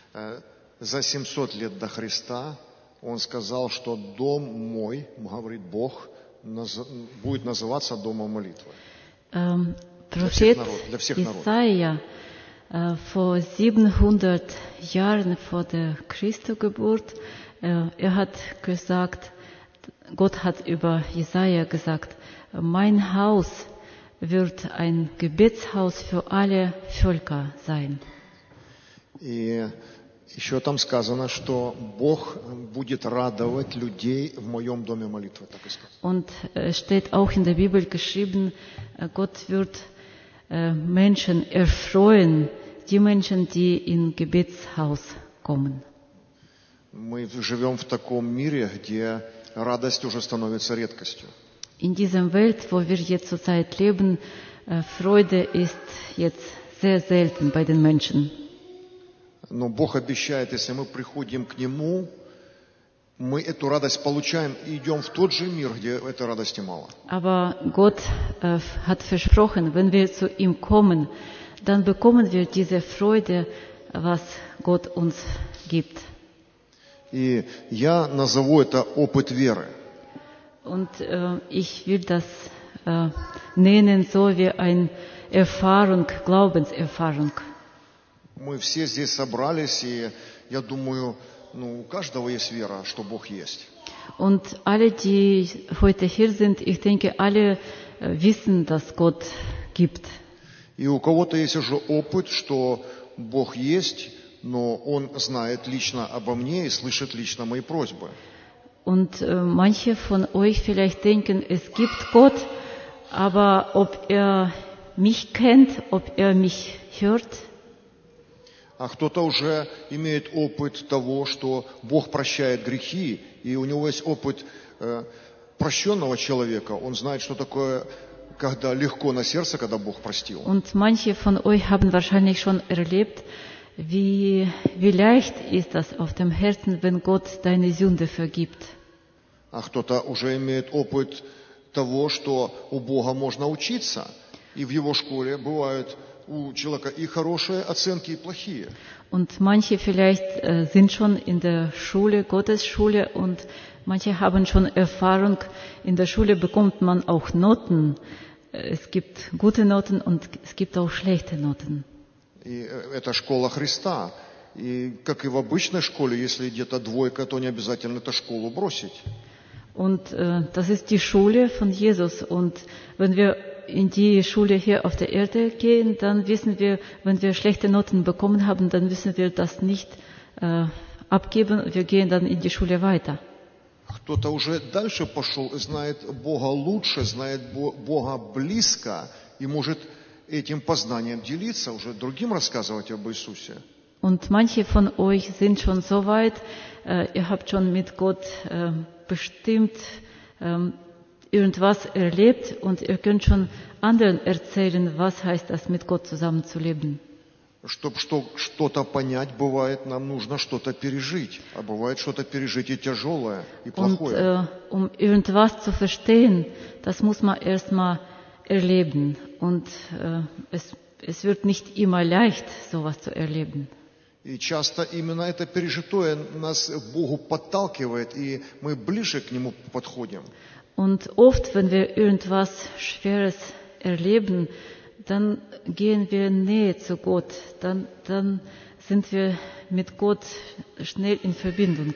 За семьсот лет до Христа он сказал, что дом мой, говорит Бог, будет называться домом молитвы. Ähm, Prophet Jesaja äh, vor siebenhundert Jahren vor der Christusgeburt, äh, er hat gesagt, Gott hat über Jesaja gesagt, mein Haus wird ein Gebetshaus für alle Völker sein. И еще там сказано, что Бог будет радовать людей в моем доме молитвы. Так и сказано. Und es äh, steht auch in der Bibel geschrieben, äh, Gott wird äh, Menschen erfreuen, die Menschen, die in Gebetshaus kommen. Мы живем в таком мире, где радость уже становится редкостью. In dieser Welt, wo wir jetzt zurzeit leben, äh, Freude ist jetzt sehr selten bei den Menschen. Но Бог обещает, если мы приходим к Нему, мы эту радость получаем и идем в тот же мир, где этой радости мало. Aber Gott äh, hat versprochen, wenn wir zu ihm kommen, dann bekommen wir diese Freude, was Gott uns gibt. И я назову это опыт веры. Und äh, ich will das äh, nennen, so wie eine Erfahrung, Glaubenserfahrung. Мы все здесь собрались, и я думаю, ну, у каждого есть вера, что Бог есть. Und alle, die heute hier sind, ich denke, alle äh, wissen, dass Gott gibt. И у кого-то есть уже опыт, что Бог есть, но Он знает лично обо мне и слышит лично мои просьбы. Und äh, manche von euch vielleicht denken, es gibt Gott, aber ob er mich kennt, ob er mich hört. А кто-то уже имеет опыт того, что Бог прощает грехи, и у него есть опыт э, прощенного человека. Он знает, что такое, когда легко на сердце, когда Бог простил. Und manche von euch haben wahrscheinlich schon erlebt, wie, wie leicht ist das auf dem Herzen, wenn Gott deine Sünde vergibt. А кто-то уже имеет опыт того, что у Бога можно учиться, и в Его школе бывают у человека и хорошие оценки, и плохие. Und manche vielleicht äh, sind schon in der Schule, Gottes Schule, und manche haben schon Erfahrung, in der Schule bekommt man auch Noten. Es gibt gute Noten und es gibt auch schlechte Noten. И это школа Христа. И как и в обычной школе, если где-то двойка, то не обязательно эту школу бросить. Und äh, das ist die Schule von Jesus. Und wenn wir in die Schule hier auf der Erde gehen, dann wissen wir, wenn wir schlechte Noten bekommen haben, dann müssen wir das nicht äh, abgeben. Wir gehen dann in die Schule weiter. Кто-то уже дальше пошел и знает Бога лучше, знает Бога близко и может этим познанием делиться, уже другим рассказывать об Иисусе. Und manche von euch sind schon so weit, äh, ihr habt schon mit Gott äh, bestimmt ähm, irgendwas erlebt und ihr könnt schon anderen erzählen, was heißt das, mit Gott zusammenzuleben. Чтобы что-то понять, бывает, нам нужно что-то пережить. А бывает что-то пережить и тяжелое, и плохое. Und äh, um irgendwas zu verstehen, das muss man erstmal erleben. Und äh, es, es wird nicht immer leicht, sowas zu erleben. И часто именно это пережитое нас к Богу подталкивает, и мы ближе к Нему подходим. Und oft, wenn wir irgendwas Schweres erleben, dann gehen wir näher zu Gott. Dann, dann sind wir mit Gott schnell in Verbindung.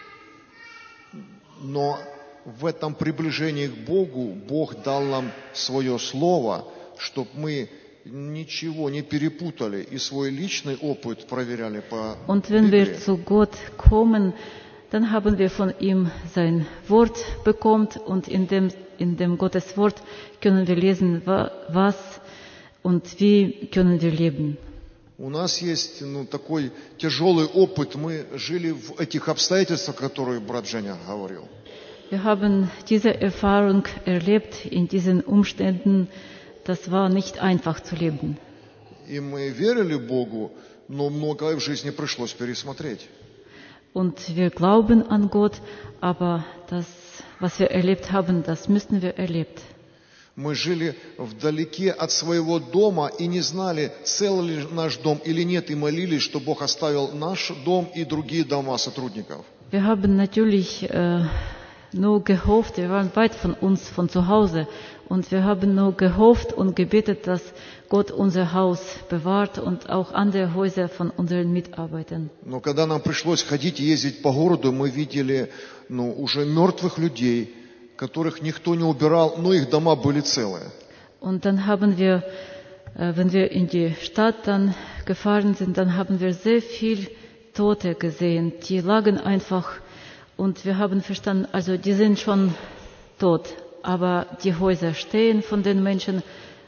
Но в этом приближении к Богу Бог дал нам свое слово, чтобы мы ничего не перепутали и свой личный опыт проверяли по Und wenn wir Библии. zu Gott kommen, dann haben wir von ihm sein Wort bekommen und in dem, in dem Gottes Wort können wir lesen, was und wie können wir leben. У нас есть ну, такой тяжелый опыт. Мы жили в этих обстоятельствах, которые брат Женя говорил. Wir haben diese Erfahrung erlebt in diesen Umständen. Das war nicht einfach zu leben. И мы верили Богу, но многое в жизни пришлось пересмотреть. Und wir glauben an Gott, aber das, was wir erlebt haben, das müssen wir erlebt. Мы жили вдалеке от своего дома и не знали, цел ли наш дом или нет, и молились, что Бог оставил наш дом и другие дома сотрудников. Wir haben natürlich äh, nur gehofft, wir waren weit von uns, von zu Hause, und wir haben nur gehofft und gebetet, dass Gott unser Haus bewahrt und auch andere Häuser von unseren Mitarbeitern. Но когда нам пришлось ходить и ездить по городу, мы видели ну, уже мертвых людей, которых никто не убирал, но их дома были целые. Und dann haben wir, äh, wenn wir in die Stadt dann gefahren sind, dann haben wir sehr viel Tote gesehen. Die lagen einfach und wir haben verstanden, also die sind schon tot, aber die Häuser stehen von den Menschen,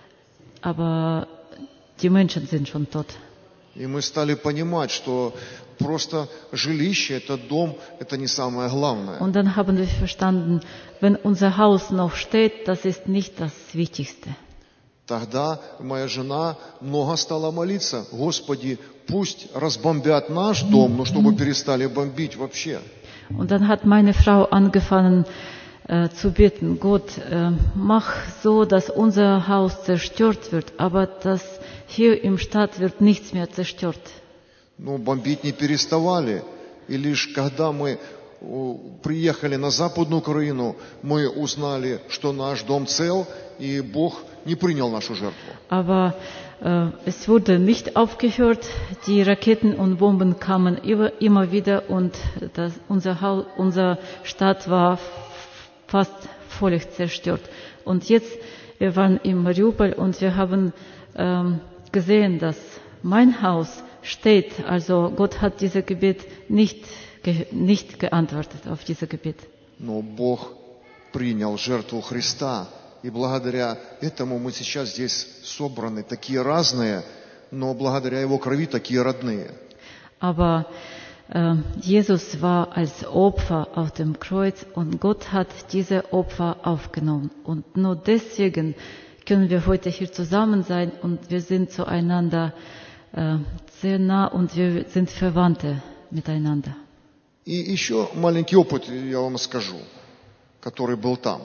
aber die Menschen sind schon tot. И мы стали понимать, что просто жилище, этот дом, это не самое главное. Und dann haben wir verstanden, wenn unser Haus noch steht, das ist nicht das Wichtigste. Тогда моя жена много стала молиться: Господи, пусть разбомбят наш дом, но чтобы перестали бомбить вообще. Und dann hat meine Frau angefangen äh, zu beten: Gott, äh, mach so, dass unser Haus zerstört wird, aber dass hier im Stadt wird nichts mehr zerstört. Но бомбить не переставали. И лишь когда мы приехали на Западную Украину, мы узнали, что наш дом цел, и Бог не принял нашу жертву. Aber äh, es wurde nicht aufgehört. Die Raketen und Bomben kamen immer, immer wieder und das, unser, Haus, unsere Stadt war fast völlig zerstört. Und jetzt, wir waren in Mariupol und wir haben ähm, gesehen, dass mein Haus steht. Also Gott hat dieses Gebet nicht, ge, nicht geantwortet auf dieses Gebet. Но Бог принял жертву Христа. И благодаря этому мы сейчас здесь собраны, такие разные, но благодаря Его крови такие родные. Aber äh, Jesus war als Opfer auf dem Kreuz und Gott hat diese Opfer aufgenommen. Und nur deswegen können wir heute hier zusammen sein und wir sind zueinander äh, sehr nah und wir sind Verwandte miteinander. И еще маленький опыт я вам скажу, который был там.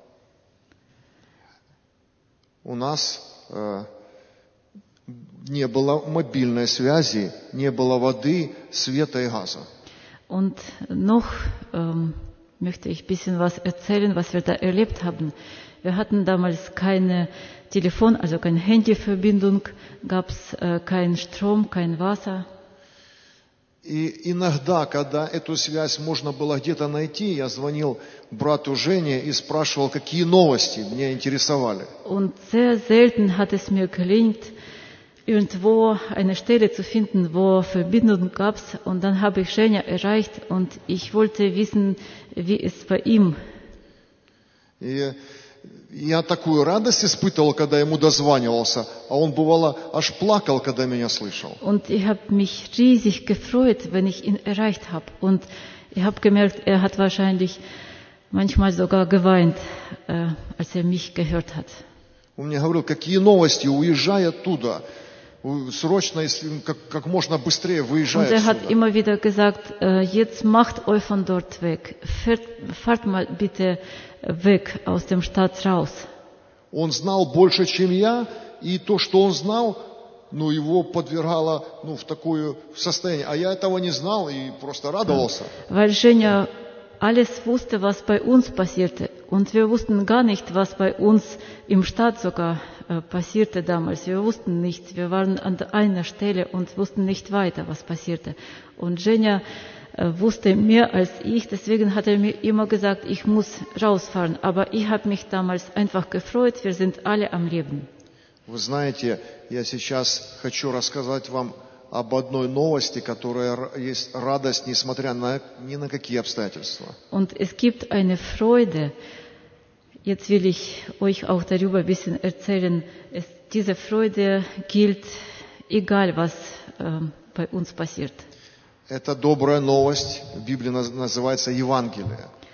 У нас э, не было мобильной связи, не было воды, света и газа. Und noch ähm, möchte ich ein bisschen was erzählen, was wir da erlebt haben. Wir hatten damals keine Telefon, also keine Handyverbindung, gab es äh, keinen Strom, kein Wasser. И иногда, когда эту связь можно было где-то найти, я звонил брату Жене и спрашивал, какие новости меня интересовали. Und sehr selten hat es mir gelingt, irgendwo eine Stelle zu finden, wo Verbindung gab. Und dann habe ich Женя erreicht und ich wollte wissen, wie es bei ihm. И я такую радость испытывал, когда ему дозванивался, а он бывало аж плакал, когда меня слышал. Und ich habe mich riesig gefreut, wenn ich ihn erreicht habe. Und ich habe gemerkt, er hat wahrscheinlich manchmal sogar geweint, äh, als er mich gehört hat. Он мне говорил, какие новости, уезжай оттуда, срочно, если, как, как можно быстрее выезжай Und er hat отсюда. immer wieder gesagt, äh, jetzt macht euch von dort weg, fahrt, fahrt mal bitte weg aus dem Stadt raus. Он знал больше, чем я, и то, что он знал, ну, его подвергало ну, в такое состояние. А я этого не знал и просто радовался. Weil Женя alles wusste, was bei uns passierte. Und wir wussten gar nicht, was bei uns im Stadt sogar äh, passierte damals. Wir wussten nicht. Wir waren an einer Stelle und wussten nicht weiter, was passierte. Und Женя äh, wusste mehr als ich. Deswegen hat er mir immer gesagt, ich muss rausfahren. Aber ich habe mich damals einfach gefreut. Wir sind alle am Leben. Вы знаете, я сейчас хочу рассказать вам об одной новости, которая есть радость, несмотря на ни на какие обстоятельства. Und es gibt eine Freude. Jetzt will ich euch auch darüber ein bisschen erzählen. Es, diese Freude gilt, egal was äh, bei uns passiert. Это добрая новость, в Библии называется Евангелие.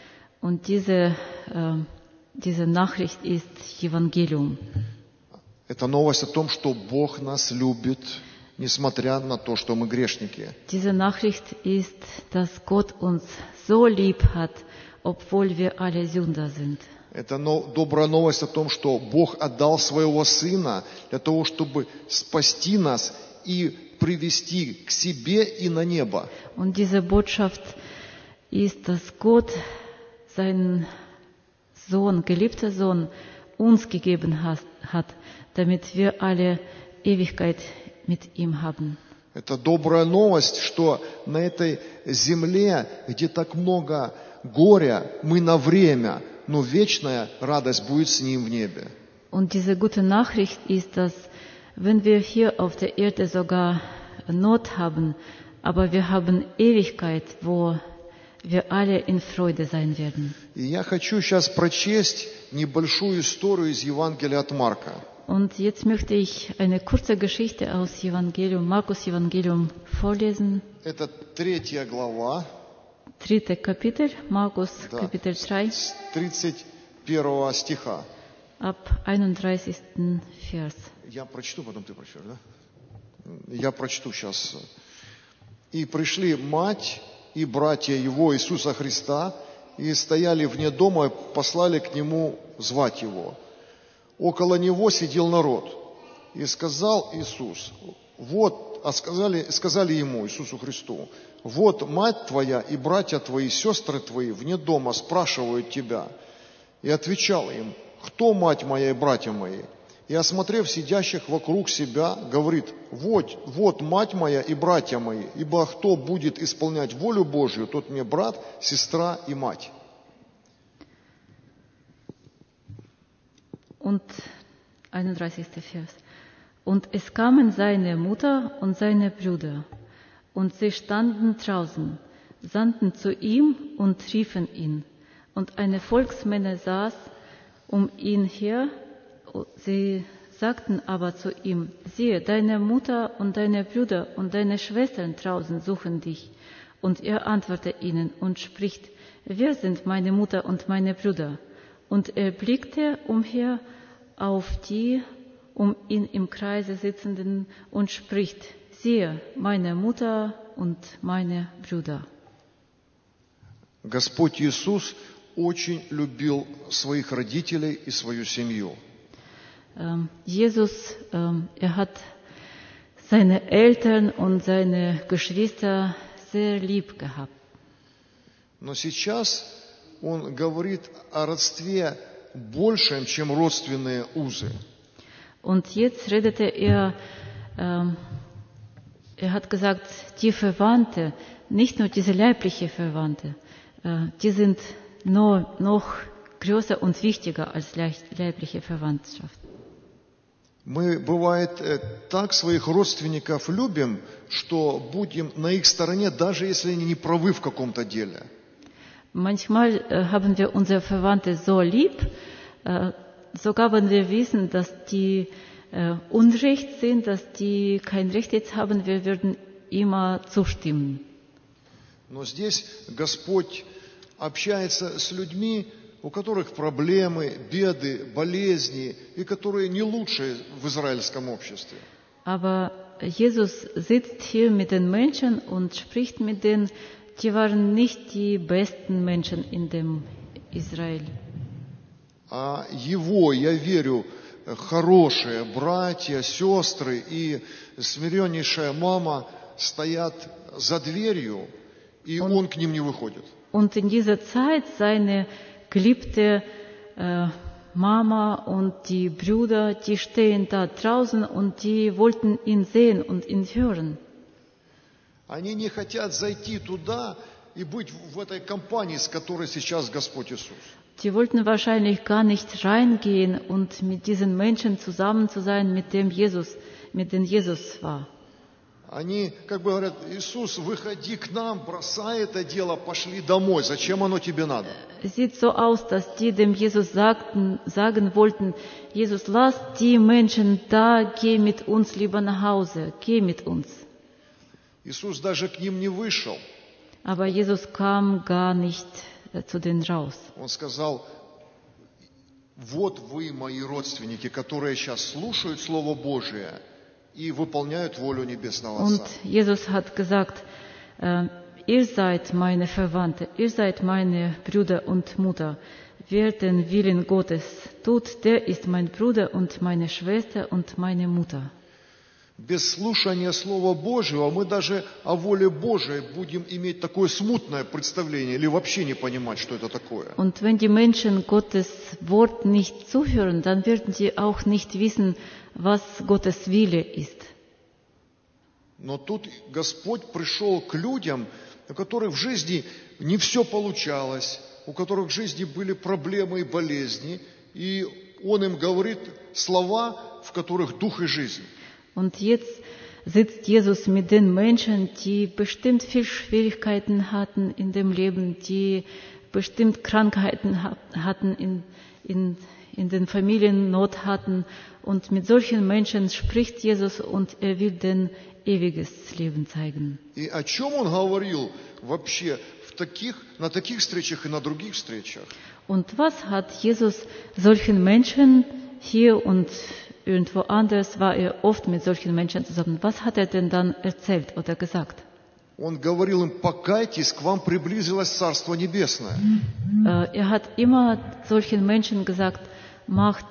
Und diese, äh, diese Nachricht ist Evangelium. Это новость о том, что Бог нас любит, несмотря на то, что мы грешники. Diese Nachricht ist, dass Gott uns so lieb hat, obwohl wir alle Sünder sind. Это но- добрая новость о том, что Бог отдал Своего Сына для того, чтобы спасти нас и привести к себе и на небо. Und diese Botschaft ist, dass Gott seinen Sohn, geliebter Sohn, uns gegeben has- hat, damit wir alle Ewigkeit mit ihm haben. Это добрая новость, что на этой земле, где так много горя, мы на время, но вечная радость будет с Ним в небе. Und diese gute Nachricht ist, dass wenn wir hier auf der Erde sogar Not haben, aber wir haben Ewigkeit, wo wir alle in Freude sein werden. И я хочу сейчас прочесть небольшую историю из Евангелия от Марка. Und jetzt möchte ich eine kurze Geschichte aus Evangelium, Markus Evangelium vorlesen. Это третья глава, Dritte Kapitel, Markus да, Kapitel drei, с тридцать первого стиха. ab einunddreißigsten Vers. Я прочту, потом ты прочтешь, да? Я прочту сейчас. «И пришли мать и братья его, Иисуса Христа, и стояли вне дома, послали к нему звать его. Около него сидел народ. И сказал Иисус, вот, а сказали, сказали ему, Иисусу Христу, вот мать твоя и братья твои, сестры твои вне дома спрашивают тебя. И отвечал им, кто мать моя и братья мои? И, осмотрев сидящих вокруг себя, говорит, вот, вот мать моя и братья мои, ибо кто будет исполнять волю Божью, тот мне брат, сестра и мать». Und einunddreißigster Vers. Und es kamen seine Mutter und seine Brüder, und sie standen draußen, sandten zu ihm und riefen ihn. Und eine Volksmenge saß um ihn her. Sie sagten aber zu ihm, siehe, deine Mutter und deine Brüder und deine Schwestern draußen suchen dich. Und er antwortete ihnen und spricht, wer sind meine Mutter und meine Brüder? Und er blickte umher auf die um ihn im Kreise sitzenden und spricht, siehe, meine Mutter und meine Brüder. Господь Иисус очень любил своих родителей и свою семью. Ähm, Jesus, ähm, er hat seine Eltern und seine Geschwister sehr lieb gehabt. Но сейчас Он говорит о родстве большем, чем родственные узы. Und jetzt redete er, ähm, er hat gesagt, die Verwandte, nicht nur diese leibliche Verwandte, äh, die sind noch, noch größer und wichtiger als leibliche Verwandtschaft. Мы, бывает, э, так своих родственников любим, что будем на их стороне, даже если они не правы в каком-то деле. Manchmal äh, haben wir unsere Verwandte so lieb, äh, sogar wenn wir wissen, dass die äh, Unrecht sind, dass die kein Recht jetzt haben, wir würden immer zustimmen. Но здесь Господь общается с людьми, у которых проблемы, беды, болезни, и которые не лучшие в израильском обществе. Aber Jesus sitzt hier mit den Menschen und spricht mit denen, die waren nicht die besten Menschen in dem Israel. А его, я верю, хорошие братья, сестры и смиреннейшая мама стоят за дверью, и он к ним не выходит. Und in dieser Zeit seine geliebte äh, Mama und die Brüder, die stehen da draußen und die wollten ihn sehen und ihn hören. Они не хотят зайти туда и быть в этой компании, с которой сейчас Господь Иисус. Die wollten wahrscheinlich gar nicht reingehen und mit diesen Menschen zusammen zu sein, mit dem Jesus, mit dem Jesus war. Они как бы говорят, Иисус, выходи к нам, бросай это дело, пошли домой. Зачем оно тебе надо? Es sieht so aus, dass die dem Jesus sagten, sagen wollten, Jesus, lass die Menschen da, geh mit uns lieber nach Hause, geh mit uns. Иисус даже к ним не вышел. Aber Jesus kam gar nicht äh, zu denen raus. Он сказал: вот вы, мои родственники, которые сейчас слушают Слово Божие и выполняют волю Небесного Und Отца. Jesus hat gesagt, äh, ihr seid meine Verwandte, ihr seid meine Brüder und Mutter. Wer den Willen Gottes tut, der ist mein Bruder und meine Schwester und meine Mutter. Без слушания Слова Божьего мы даже о воле Божией будем иметь такое смутное представление или вообще не понимать, что это такое. Und wenn die Menschen Gottes Wort nicht zuhören, dann werden sie auch nicht wissen, was Gottes Wille ist. Но тут Господь пришел к людям, у которых в жизни не все получалось, у которых в жизни были проблемы и болезни, и Он им говорит слова, в которых дух и жизнь. Und jetzt sitzt Jesus mit den Menschen, die bestimmt viel Schwierigkeiten hatten in dem Leben, die bestimmt Krankheiten hatten, in, in, in den Familien Not hatten. Und mit solchen Menschen spricht Jesus und er will denen ewiges Leben zeigen. И о чем Он говорил вообще в таких, на таких встречах и на других встречах? Und was hat Jesus solchen Menschen hier und irgendwo anders war er oft mit solchen Menschen zusammen. Was hat er denn dann erzählt oder gesagt? Он говорил им: покайтесь, к вам приблизилось Царство Небесное. Er hat immer solchen Menschen gesagt, macht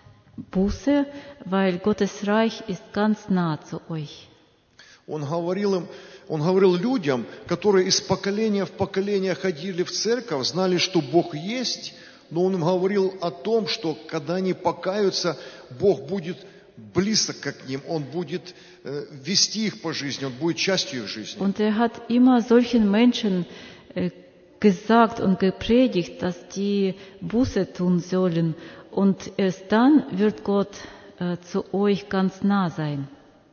Buße, weil Gottes Reich ist ganz nah zu euch. Он говорил им, он говорил людям, которые из поколения в поколение ходили в церковь, знали, что Бог есть, но Он им говорил о том, что когда они покаются, Бог будет близок к ним, Он будет äh, вести их по жизни, Он будет частью их жизни. Und er hat immer solchen Menschen äh, gesagt und gepredigt, dass die Buße tun sollen. Und erst dann wird Gott äh, zu euch ganz nah sein.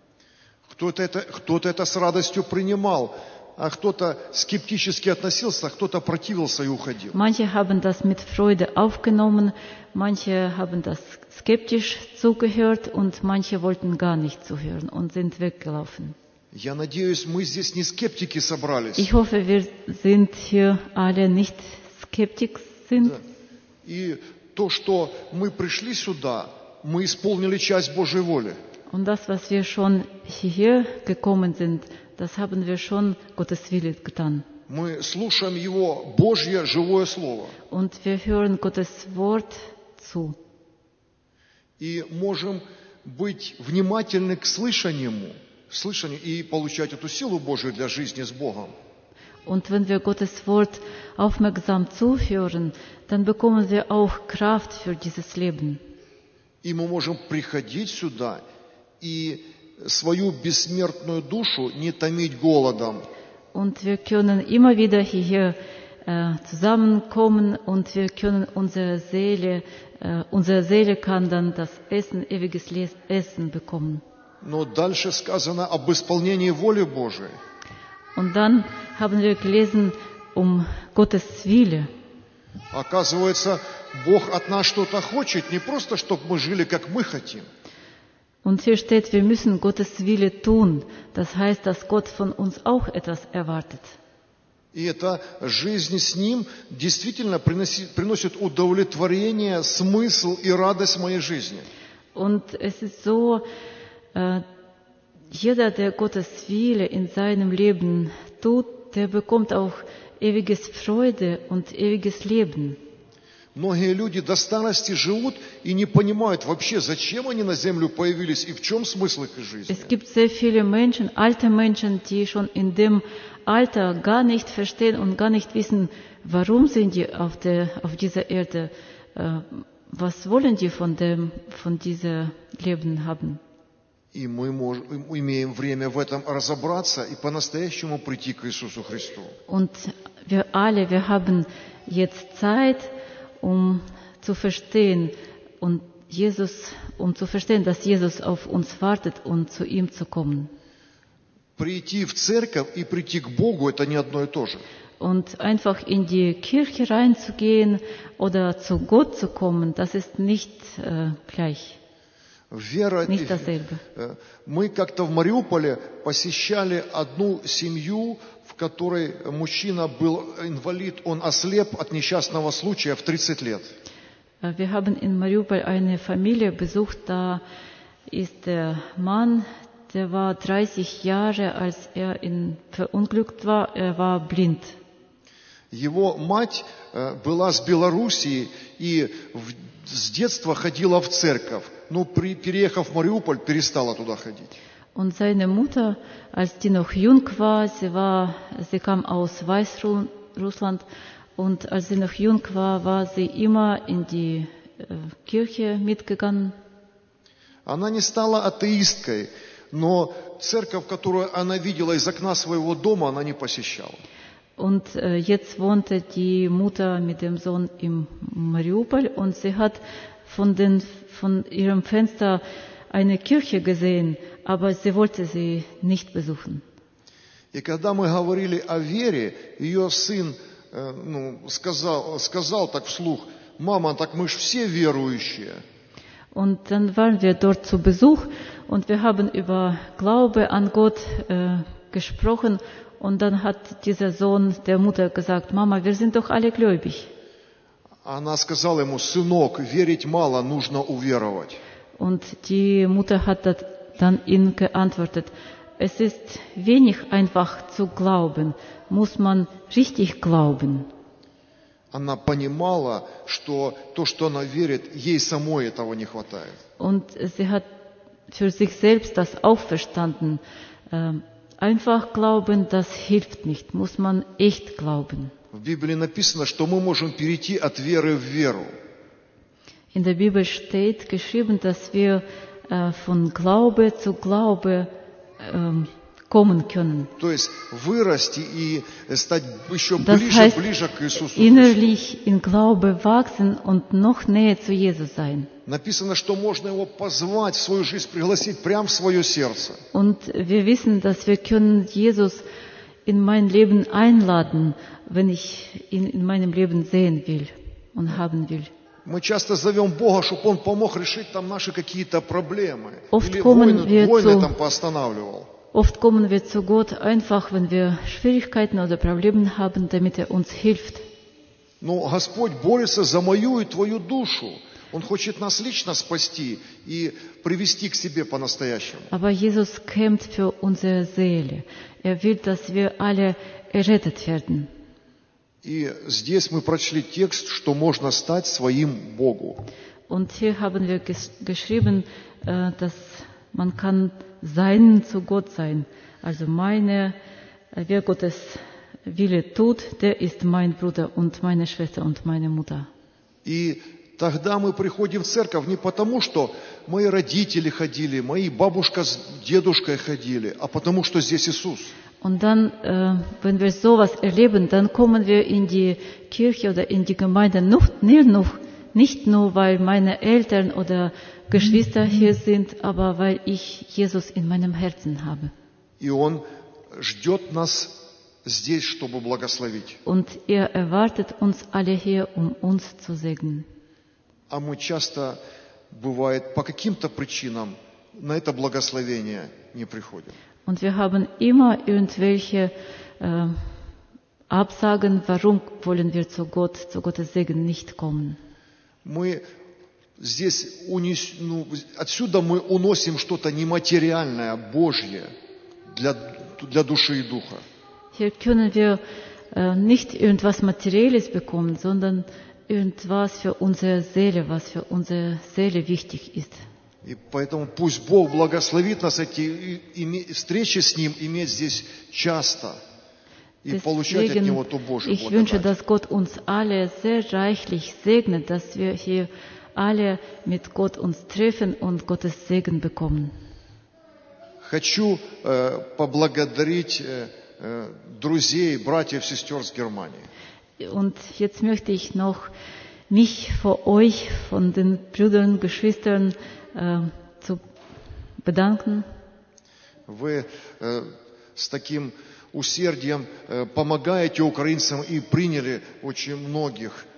Кто-то это, кто-то это с радостью принимал, а кто-то скептически относился, а кто-то противился и уходил. Manche haben das mit Freude aufgenommen, manche haben das skeptisch zugehört und manche wollten gar nicht zuhören und sind weggelaufen. Я надеюсь, мы здесь не скептики собрались. Ich hoffe, wir sind hier alle nicht skeptisch sind. Да. И то, что мы пришли сюда, мы исполнили часть Божьей воли. Und das, was wir schon hierher gekommen sind, das haben wir schon Gottes Wille getan. Мы слушаем Его Божье живое Слово. Und wir hören Gottes Wort zu. И можем быть внимательны к слышанию, слышанию и получать эту силу Божию для жизни с Богом. Und wenn wir Gottes Wort aufmerksam zuhören, dann bekommen wir auch Kraft für dieses Leben. И мы можем приходить сюда и свою бессмертную душу не томить голодом. Und wir können immer wieder hierher äh, zusammenkommen und wir können unsere Seele, äh, unsere Seele kann dann das Essen, ewiges Essen bekommen. Но дальше сказано об исполнении воли Божией. Und dann haben wir gelesen um Gottes Wille. Оказывается, Бог от нас что-то хочет, не просто, чтобы мы жили, как мы хотим. Und hier steht, wir müssen Gottes Wille tun. Das heißt, dass Gott von uns auch etwas erwartet. И эта жизнь с Ним действительно приносит, приносит удовлетворение, смысл и радость моей жизни. Und es ist so, äh, jeder, der Gottes Wille in seinem Leben tut, der bekommt auch ewiges Freude und ewiges Leben. Многие люди до старости живут и не понимают вообще, зачем они на землю появились и в чем смысл их жизни. Es gibt sehr viele Menschen, alte Menschen, die schon in dem Alter gar nicht verstehen und gar nicht wissen, warum sind die auf, der, auf dieser Erde, äh, was wollen die von, dem, von diesem Leben haben. И мы можем, имеем время в этом разобраться и по-настоящему прийти к Иисусу Христу. Und wir alle, wir haben jetzt Zeit, um zu verstehen und Jesus, um zu verstehen, dass Jesus auf uns wartet und zu ihm zu kommen. Прийти в церковь и прийти к Богу – это не одно и то же. Und einfach in die Kirche reinzugehen oder zu Gott zu kommen, das ist nicht äh, gleich. Вера, nicht dasselbe. э, мы как-то в Мариуполе посещали одну семью, в которой мужчина был инвалид, он ослеп от несчастного случая в тридцать лет. Äh, Wir haben in Mariupol eine Familie besucht, da ist der Mann, der war dreißig Jahre, als er in, verunglückt war, er war blind. Его мать э, была с Белоруссии и в- с детства ходила в церковь, но при, переехав в Мариуполь, перестала туда ходить. Und seine Mutter, als die noch jung war, sie war, sie kam aus Weißrussland, und als sie noch jung war, war sie immer in die äh, Kirche mitgegangen. Она не стала атеисткой, но церковь, которую она видела из окна своего дома, она не посещала. Und äh, jetzt wohnte die Mutter mit dem Sohn im Mariupol, und sie hat von, den, von ihrem Fenster eine Kirche gesehen, aber sie wollte sie nicht besuchen. И когда мы говорили о вере, ее сын э, ну, сказал, сказал так вслух: «Мама, так мы ж все верующие». Und dann waren wir dort zu Besuch und wir haben über Glaube an Gott äh, gesprochen, und dann hat dieser Sohn der Mutter gesagt: Mama, wir sind doch alle gläubig. Она сказала ему: «Сынок, верить мало, нужно уверовать». Und die Mutter hat dat- dann ihm geantwortet: Es ist wenig einfach zu glauben, muss man richtig glauben. Она понимала, что то, что она верит, ей самой этого не хватает. Und sie hat für sich selbst das auch verstanden. Ähm, einfach glauben, das hilft nicht, muss man echt glauben. В Библии написано, что мы можем перейти от веры в веру. In der Bibel steht geschrieben, dass wir äh, von Glaube zu Glaube ähm, kommen können. То есть вырасти и стать еще Das ближе, heißt, ближе к Иисусу Христу. innerlich in Glaube wachsen und noch näher zu Jesus sein. Написано, что можно его позвать в свою жизнь, пригласить прямо в свое сердце. Und wir wissen, dass wir können Jesus in mein Leben einladen, wenn ich ihn in meinem Leben sehen will und haben will. Мы часто зовем Бога, чтобы Он помог решить там наши какие-то проблемы. Oft Или kommen войны, wir войны zu- там поостанавливал. Oft kommen wir zu Gott einfach, wenn wir Schwierigkeiten oder Probleme haben, damit er uns hilft. Но Господь борется за мою и твою душу. Он хочет нас лично спасти и привести к себе по-настоящему. Aber Jesus kämpft für unsere Seele. Er will, dass wir alle errettet werden. И здесь мы прочли текст, что можно стать своим Богу. Und hier haben wir ges geschrieben, äh, dass man kann sein zu Gott sein. Also meine, äh, wer Gottes Wille tut, der ist mein Bruder und meine Schwester und meine Mutter. И тогда мы приходим в церковь не потому, что мои родители ходили, мои бабушка с дедушкой ходили, а потому, что здесь Иисус. Und dann, äh, wenn wir sowas erleben, dann kommen wir in die Kirche oder in die Gemeinde nicht, nicht, nicht nur, weil meine Eltern oder Geschwister hier sind, aber weil ich Jesus in meinem Herzen habe. И Он ждет нас здесь, чтобы благословить. Und er erwartet uns alle hier, um uns zu segnen. А мы часто, бывает, по каким-то причинам на это благословение не приходим. Und wir haben immer irgendwelche äh, Absagen, warum wollen wir zu Gott, zu Gottes Segen nicht kommen. Мы здесь унес, ну, отсюда мы уносим что-то нематериальное, Божье для, для души и духа. Hier können wir äh, nicht irgendwas Materielles bekommen, sondern irgendwas für unsere Seele, was für unsere Seele wichtig ist. И поэтому пусть Бог благословит нас эти и- име- встречи с Ним иметь здесь часто и получать от Него ту Deswegen, Божью ich wünsche, благодать. dass Gott uns alle sehr reichlich segnet, dass wir hier alle mit Gott uns treffen und Gottes Segen bekommen. Хочу э, поблагодарить э, э, друзей, братьев, сестер с Германии. Und jetzt möchte ich noch mich vor euch, von den Brüdern, Geschwistern äh, zu bedanken. Вы э, с таким усердием э, помогаете украинцам и приняли очень многих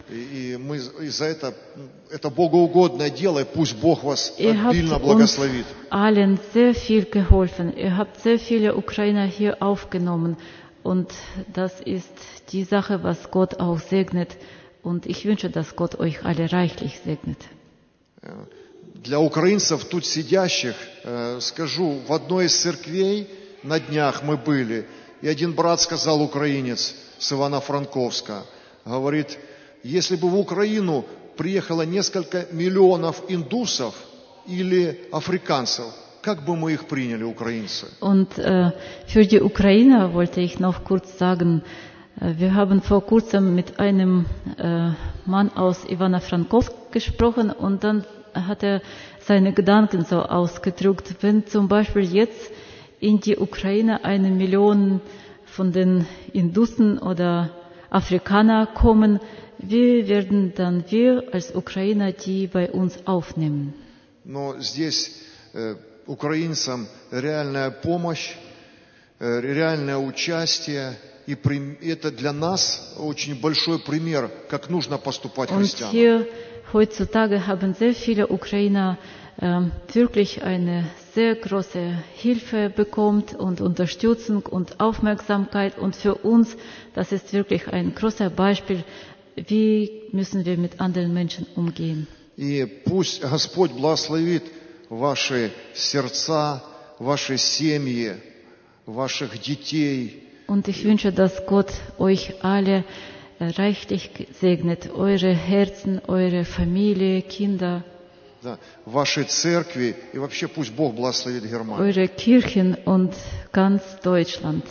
И, и мы и за это, это богоугодное дело, и пусть Бог вас Ihr habt обильно uns благословит. allen sehr viel geholfen. Ihr habt sehr viele Ukrainer hier aufgenommen. Und das ist die Sache, was Gott auch segnet. Und ich wünsche, dass Gott euch alle reichlich segnet. Для украинцев, тут сидящих, э, скажу, в одной из церквей на днях мы были, и один брат сказал, украинец с Ивано-Франковска, говорит, если бы в Украину приехало несколько миллионов индусов или африканцев, как бы мы их приняли, украинцы? Und äh, für die Ukrainer wollte ich noch kurz sagen, äh, wir haben vor kurzem mit einem äh, Mann aus Ivano-Frankowsk gesprochen und dann hat er seine Gedanken so ausgedrückt, wenn zum Beispiel jetzt in die Ukraine eine Million von den Indussen oder Afrikaner kommen, wie werden dann wir als Ukrainer die bei uns aufnehmen? Но здесь э, украинцам реальная помощь, э, реальное участие, и при, это для нас очень большой пример, как нужно поступать Und христианам. hier heutzutage haben sehr viele Ukrainer ähm, wirklich eine sehr große Hilfe bekommen und Unterstützung und Aufmerksamkeit. Und für uns, das ist wirklich ein großes Beispiel, wie müssen wir mit anderen Menschen umgehen. И пусть Господь благословит ваши сердца, ваши семьи, ваших детей. Und ich wünsche, dass Gott euch alle reichlich segnet, eure Herzen, eure Familie, Kinder, Да, вашей церкви, и вообще пусть Бог благословит Германию. eure Kirchen und ganz Deutschland.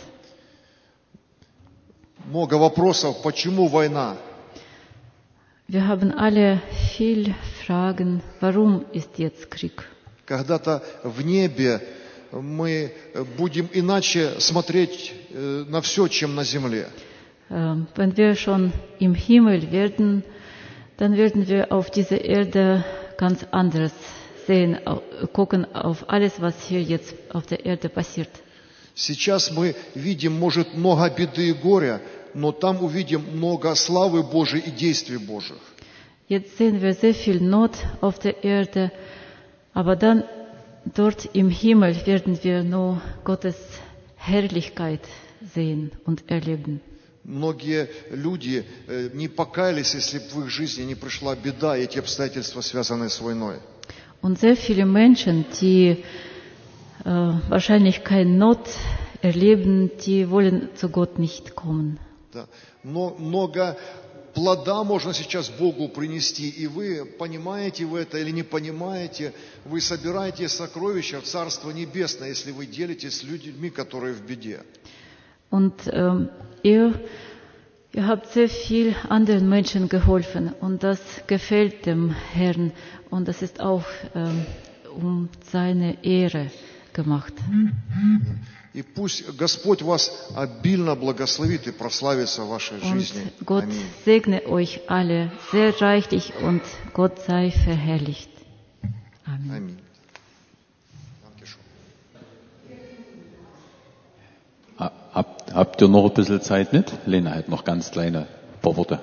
Много вопросов, почему война? Wir haben alle viel Fragen, warum ist jetzt Krieg? Когда-то в небе мы будем иначе смотреть э, на все, чем на земле. Ähm, Wenn wir schon im Himmel werden, dann werden wir auf diese Erde ganz anders sehen, au- gucken auf alles, was hier jetzt auf der Erde passiert. Сейчас мы видим, может, много беды и горя, но там увидим много славы Божией и действий Божьих. Jetzt sehen wir sehr viel Not auf der Erde, aber dann dort im Himmel werden wir nur Gottes Herrlichkeit sehen und erleben. Многие люди э, не покаялись, если бы в их жизни не пришла беда и эти обстоятельства, связанные с войной. Und sehr viele Menschen, die äh, wahrscheinlich keine Not erleben, die wollen zu Gott nicht kommen. Да. Но много плода можно сейчас Богу принести, и вы понимаете вы это или не понимаете, вы собираете сокровища в Царство Небесное, если вы делитесь с людьми, которые в беде. Und ähm, ihr, ihr habt sehr viel anderen Menschen geholfen und das gefällt dem Herrn und das ist auch ähm, um seine Ehre gemacht. И пусть Господь вас обильно благословит и прославится в вашей Und жизни. Gott Аминь. segne euch alle sehr reichlich und Gott sei verherrlicht. Amen. Аминь. Dankeschön. Habt, habt ihr noch ein bisschen Zeit mit? Lena hat noch ganz kleine paar Worte.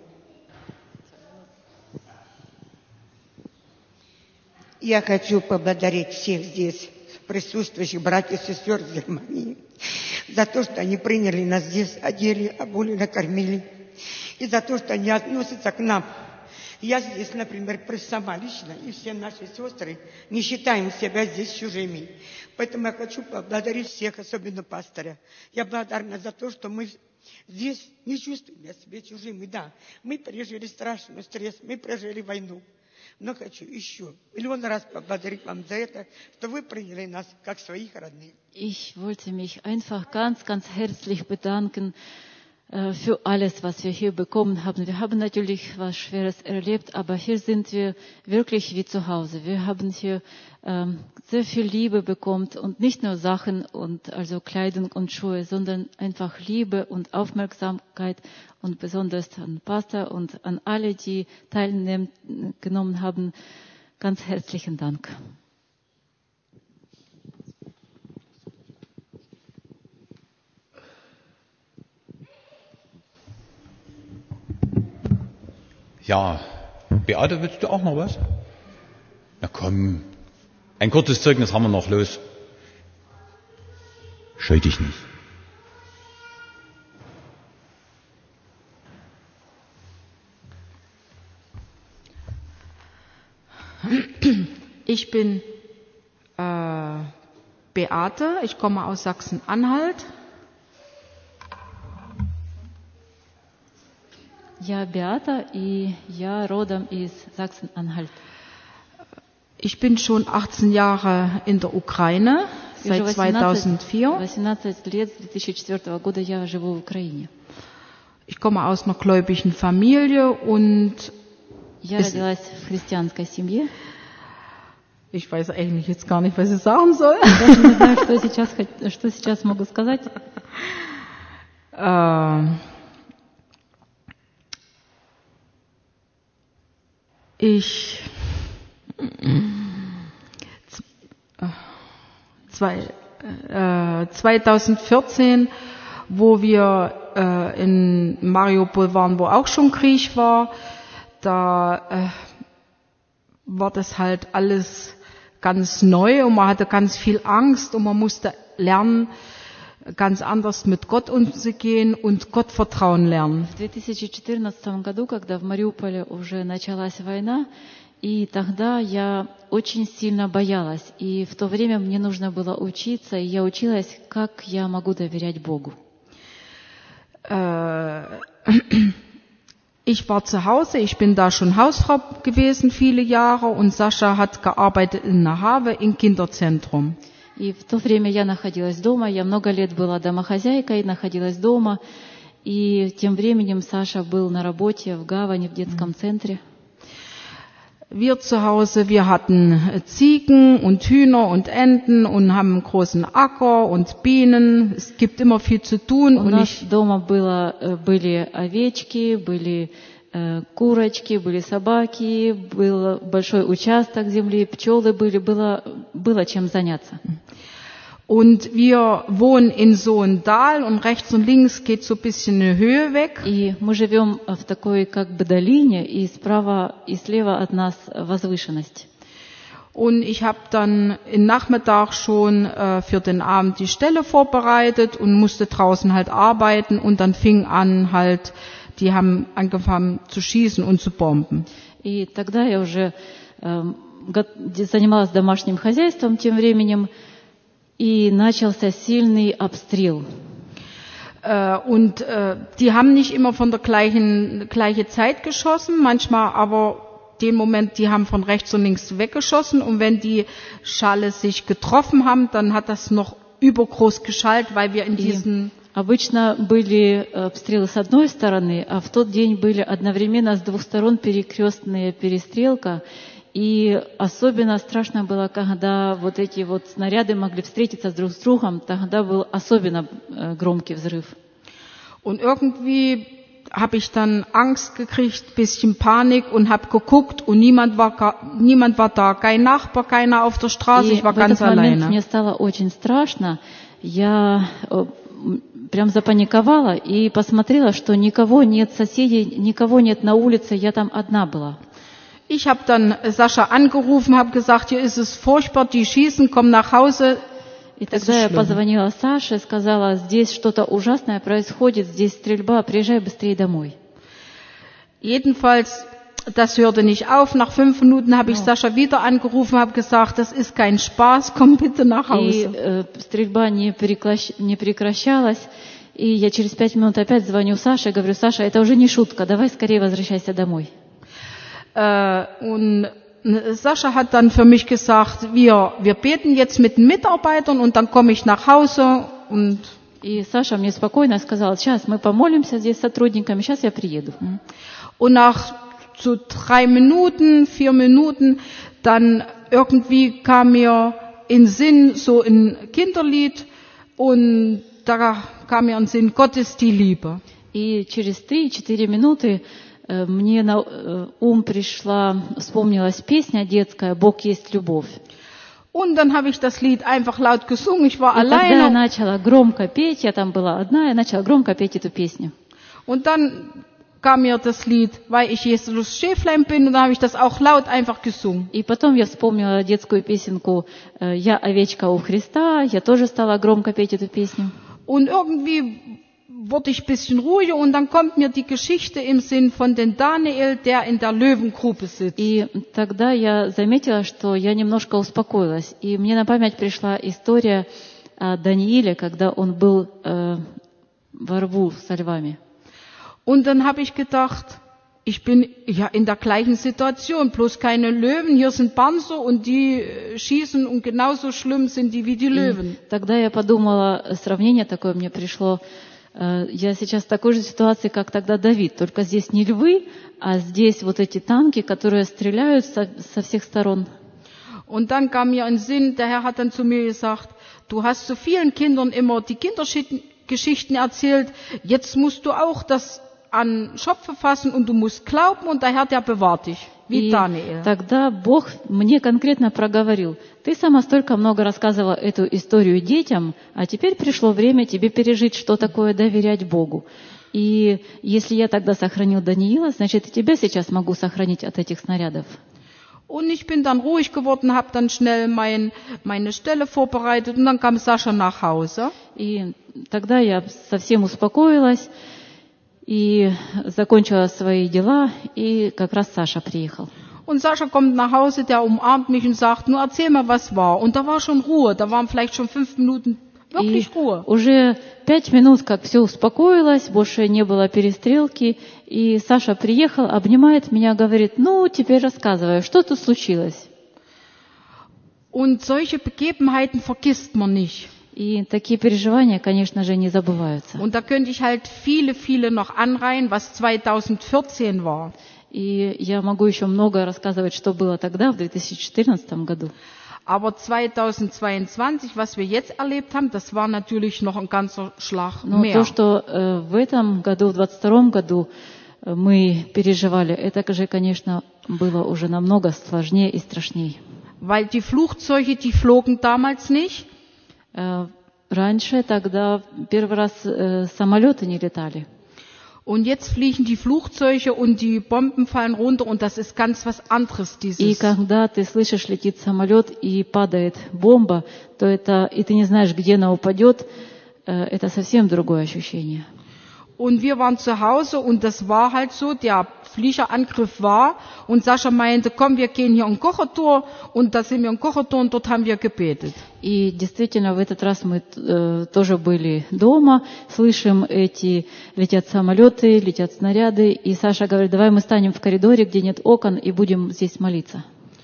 Я хочу поблагодарить всех здесь присутствующих братьев и сестер из Германии за то, что они приняли нас здесь, одели, обули, накормили, и за то, что они относятся к нам. Я здесь, например, сама лично, и все наши сестры не считаем себя здесь чужими. Поэтому я хочу поблагодарить всех, особенно пастора. Я благодарна за то, что мы здесь не чувствуем себя чужими. Да, мы пережили страшный стресс, мы прожили войну. Но хочу еще миллион раз поблагодарить вам за это, что вы приняли нас как своих родных. Ich wollte mich einfach ganz, ganz herzlich bedanken äh, für alles, was wir hier bekommen haben. Wir haben natürlich was Schweres erlebt, aber hier sind wir wirklich wie zu Hause. Wir haben hier ähm, sehr viel Liebe bekommen und nicht nur Sachen und also Kleidung und Schuhe, sondern einfach Liebe und Aufmerksamkeit und besonders an Pastor und an alle, die teilgenommen haben. Ganz herzlichen Dank. Ja, Beate, willst du auch noch was? Na komm, ein kurzes Zeugnis haben wir noch, los. Scheu dich nicht. Ich bin äh, Beate, ich komme aus Sachsen-Anhalt. Я Beata, и я родом из Sachsen-Anhalt. Ich bin schon achtzehn Jahre in der Ukraine, seit zweitausendvier. восемнадцать лет, с две тысячи четвёртого года я живу в Украине. Ich komme aus einer gläubigen Familie und Я родилась в христианской семье. ich weiß eigentlich jetzt gar nicht, was ich sagen soll. Даже не знаю, что сейчас, что сейчас могу сказать. Ich zwei, äh, zweitausendvierzehn, wo wir äh, in Mariupol waren, wo auch schon Krieg war, da äh, war das halt alles ganz neu und man hatte ganz viel Angst und man musste lernen, ganz anders mit Gott umzugehen und Gott vertrauen lernen. В две тысячи четырнадцатом году, когда в Мариуполе уже началась война, и тогда я очень сильно боялась. И в то время мне нужно было учиться, и я училась, как я могу доверять Богу. Ich war zu Hause, ich bin da schon Hausfrau gewesen viele Jahre und Sascha hat gearbeitet in Nahave im Kinderzentrum. И в то время я находилась дома, я много лет была домохозяйкой, находилась дома, и тем временем Саша был на работе в Гавани, в детском центре. Wir zu Hause, wir hatten Ziegen und Hühner und Enten und haben einen großen Acker und Bienen. Es gibt immer viel zu tun. У Und нас ich, дома было, были овечки, были э, курочки, были собаки, был большой участок земли, пчелы были, было, было чем заняться. und wir wohnen in so einem Tal und rechts und links geht so ein bisschen eine Höhe weg. И мы живем в такой как бы долине, и справа и слева от нас возвышенность. Und ich habe dann im Nachmittag schon äh, für den Abend die Stelle vorbereitet und musste draußen halt arbeiten und dann fing an halt, die haben angefangen zu schießen und zu bomben. И тогда я уже э, занималась домашним хозяйством тем временем, и начался сильный обстрел. Äh, und äh, die haben nicht immer von der gleichen gleiche Zeit geschossen, manchmal aber den Moment, die haben von rechts und links weggeschossen und wenn die Schale sich getroffen haben, dann hat das noch übergroß geschallt, weil wir in diesen... Обычно были обстрелы с одной стороны, а в тот день были одновременно с двух сторон перекрестная перестрелка. И особенно страшно было, когда вот эти вот снаряды могли встретиться друг с другом, тогда был особенно громкий взрыв. Und irgendwie habe ich dann Angst gekriegt, bisschen Panik und habe geguckt und niemand war, niemand war da, kein Nachbar, keiner auf der Straße, ich war ganz alleine. В этот момент мне стало очень страшно, я прям запаниковала и посмотрела, что никого нет соседей, никого нет на улице, я там одна была. Ich habe dann Sascha angerufen, habe gesagt, hier ist es furchtbar, die schießen, komm nach Hause. И тогда я позвонила Саше, сказала, здесь что-то ужасное происходит, здесь стрельба, приезжай быстрее домой. Jedenfalls, das hörte nicht auf. Nach fünf Minuten habe ich Sascha wieder angerufen, habe gesagt, das ist kein Spaß, komm bitte nach Hause. И э, стрельба не, прекращ... не прекращалась, и я через пять минут опять звоню Саше, говорю, Саша, это уже не шутка, давай скорее возвращайся домой. Äh, und Sascha hat dann für mich gesagt, wir, wir beten jetzt mit den Mitarbeitern und dann komme ich nach Hause. Und И Саша мне спокойно сказал, сейчас мы помолимся здесь с сотрудниками, сейчас я приеду. Und nach so drei Minuten, vier Minuten, dann irgendwie kam mir in Sinn so ein Kinderlied und da kam mir in Sinn, Gott ist die Liebe. И через три-четыре минуты мне на ум пришла, вспомнилась песня детская «Бог есть любовь». Und dann habe ich das Lied einfach laut gesungen, ich war И тогда я alleine. начала громко петь, я там была одна, я начала громко петь эту песню. Und dann kam mir das Lied, weil ich Jesus Schäflein bin, und da habe ich das auch laut einfach gesungen. И потом я вспомнила детскую песенку «Я овечка у Христа», я тоже стала громко петь эту песню. Und irgendwie wurde ich ein bisschen ruhiger, und dann kommt mir die Geschichte im Sinn von den Daniel, der in der Löwengrube sitzt. И тогда я заметила, что я немножко успокоилась. И мне на память пришла история о Данииле, когда он был э, во рву со львами. Und dann habe ich gedacht, ich bin ja in der gleichen Situation, bloß keine Löwen, hier sind Panzer und die schießen und genauso schlimm sind die wie die Löwen. И тогда я подумала, сравнение такое мне пришло, э, я сейчас в такой же ситуации, как тогда Давид, только здесь не львы, а здесь вот эти танки, которые стреляют со, со всех сторон. Und dann kam mir ein Sinn, der Herr hat dann zu mir gesagt, du hast so vielen Kindern immer die Kindergeschichten erzählt, jetzt musst du auch das an Schopfe fassen, und du musst glauben, und der Herr, der bewahrt dich, wie И Daniel. тогда Бог мне конкретно проговорил: ты сама столько много рассказывала эту историю детям, а теперь пришло время тебе пережить, что такое доверять Богу. И если я тогда сохранил Даниила, значит, и тебя сейчас могу сохранить от этих снарядов. Und ich bin dann ruhig geworden, habe dann schnell mein, meine Stelle vorbereitet, und dann kam Sascha nach Hause. И тогда я совсем успокоилась и закончила свои дела, и как раз Саша приехал. Und Sascha kommt nach Hause, der umarmt mich und sagt, nur erzähl mal, was war. Und da war schon Ruhe, da waren vielleicht schon fünf Minuten wirklich И Ruhe. уже пять минут, как все успокоилось, больше не было перестрелки, и Саша приехал, обнимает меня, говорит: ну, теперь рассказывай, что тут случилось? Und solche Begebenheiten vergisst man nicht. И такие переживания, конечно же, не забываются. Und da könnte ich halt viele, viele noch anreihen, was zweitausendvierzehn war. И я могу еще много рассказывать, что было тогда, в две тысячи четырнадцатом году. Aber zweitausendzweiundzwanzig, was wir jetzt erlebt haben, das war natürlich noch ein ganzer Schlag Но mehr. то, что э, в этом году, в двадцать втором году э, мы переживали, это же, конечно, было уже намного сложнее и страшнее. Weil die Flugzeuge, die flogen damals nicht. Э, раньше тогда первый раз э, самолеты не летали. Und jetzt fliegen die Flugzeuge und die Bomben fallen runter, und das ist ganz was anderes, И dieses. когда ты слышишь, летит самолет и падает бомба, то это, и ты не знаешь, где она упадет, э, это совсем другое ощущение. Und wir waren zu Hause, und das war halt so, der Fliegerangriff war, und Sascha meinte, komm, wir gehen hier im Korridor, und da sind wir im Korridor, und dort haben wir gebetet. И действительно, в этот раз мы э, тоже были дома, слышим эти, летят самолеты, летят снаряды, и Саша говорит: давай мы станем в коридоре, где нет окон, и будем здесь молиться.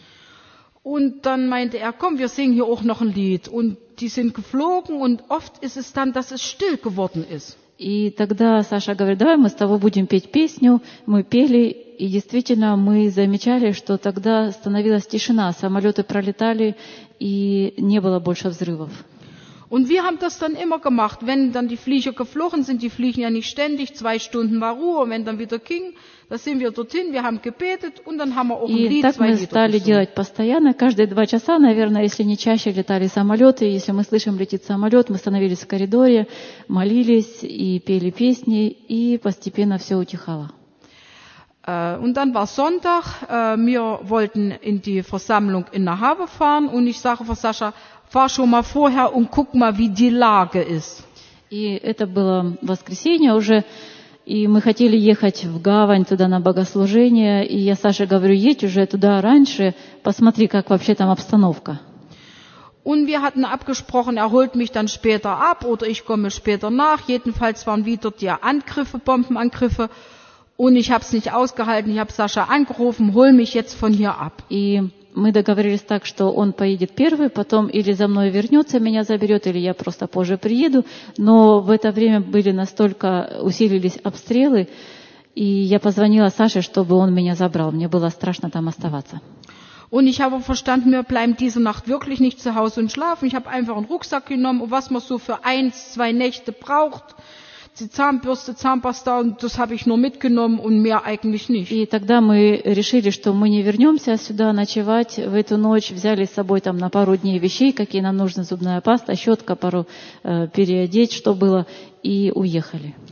Und dann meinte er, komm, wir singen hier auch noch ein Lied. Und die sind geflogen, und oft ist es dann, dass es still geworden ist. И тогда Саша говорит: давай мы с тобой будем петь песню. Мы пели, и действительно мы замечали, что тогда становилась тишина, самолеты пролетали, и не было больше взрывов. Und wir haben das dann immer gemacht, wenn dann die Flieger geflogen sind, die fliegen ja nicht ständig, zwei Stunden war Ruhe, und wenn dann wieder ging, da sind wir dorthin, wir haben gebetet, und dann haben wir auch ein И Lied, так zwei мы Lieder стали gesungen. делать постоянно, каждые два часа, наверное, если не чаще, летали самолеты. Если мы слышим, летит самолет, мы становились в коридоре, молились и пели песни, и постепенно все утихало. Äh, Und dann war Sonntag, äh, wir wollten in die Versammlung in der Habe fahren, und ich sage für Sascha, fahr schon mal vorher und guck mal, wie die Lage ist. И это было воскресенье уже, и мы хотели ехать в гавань туда на богослужение, и я Саше говорю: едь уже туда раньше, посмотри, как вообще там обстановка. Und wir hatten abgesprochen, er holt mich dann später ab oder ich komme später nach. Jedenfalls waren wieder die Angriffe, Bombenangriffe, und ich habe es nicht ausgehalten. Ich habe Sascha angerufen, hol mich jetzt von hier ab. И мы договорились так, что он поедет первый, потом или за мной вернется, меня заберет, или я просто позже приеду. Но в это время были настолько, усилились обстрелы, и я позвонила Саше, чтобы он меня забрал. Мне было страшно там оставаться. Und ich habe verstanden, wir bleiben diese Nacht wirklich nicht zu Hause und schlafen. Ich habe einfach einen Rucksack genommen, was man so für eins, zwei Nächte braucht. Die Zahnbürste, Zahnpasta, und das habe ich nur mitgenommen und mehr eigentlich nicht. И тогда мы решили, что мы не вернемся сюда ночевать в эту ночь. Взяли с собой там на пару дней вещей, какие нам нужны: зубная паста, щетка, пару э, переодеть, что было, и уехали.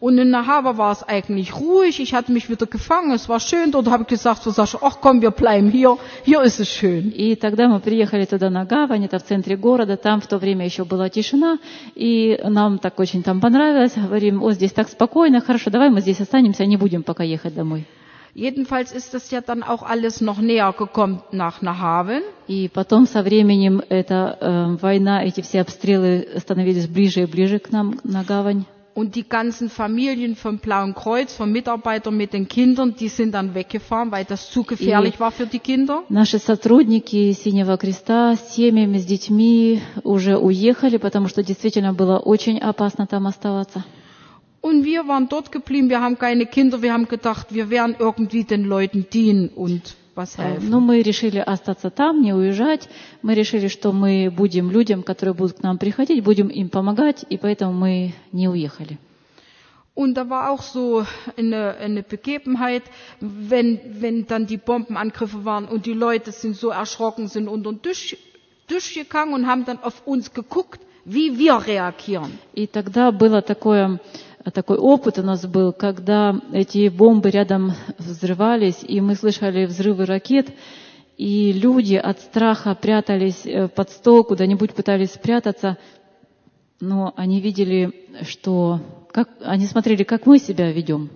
Und in Nahava war es eigentlich ruhig. Ich hatte mich wieder gefangen. Es war schön. Dort habe ich gesagt zu Sascha, ach komm, wir bleiben hier. Hier ist es schön. И тогда мы приехали туда на гавань, это в центре города, там в то время еще была тишина, и нам так очень там понравилось. Говорим, о, здесь так спокойно, хорошо, давай мы здесь останемся, не будем пока ехать домой. Jedenfalls ist das ja dann auch alles noch näher gekommen nach Nahaven. И потом со временем эта э, война, эти все обстрелы становились ближе и ближе к нам на гавань. Und die ganzen Familien vom Blauen Kreuz, von Mitarbeitern mit den Kindern, die sind dann weggefahren, weil das zu gefährlich war für die Kinder. Наши сотрудники Синего Креста с семьями, с детьми уже уехали, потому что действительно было очень опасно там оставаться. Und wir waren dort geblieben, wir haben keine Kinder, wir haben gedacht, wir werden irgendwie den Leuten dienen und was helfen. Но мы решили остаться там, не уезжать. Мы решили, что мы будем людям, которые будут к нам приходить, будем им помогать, и поэтому мы не уехали. Und da war auch so eine, eine Begebenheit, wenn, wenn dann die Bombenangriffe waren und die Leute sind so erschrocken, sind unter den Tisch, Tisch gegangen und haben dann auf uns geguckt, wie wir reagieren. И тогда было такое... Такой опыт у нас был, когда эти бомбы рядом взрывались, и мы слышали взрывы ракет, и люди от страха прятались под стол, куда-нибудь пытались спрятаться, но они видели, что... Как, они смотрели, как мы себя ведем.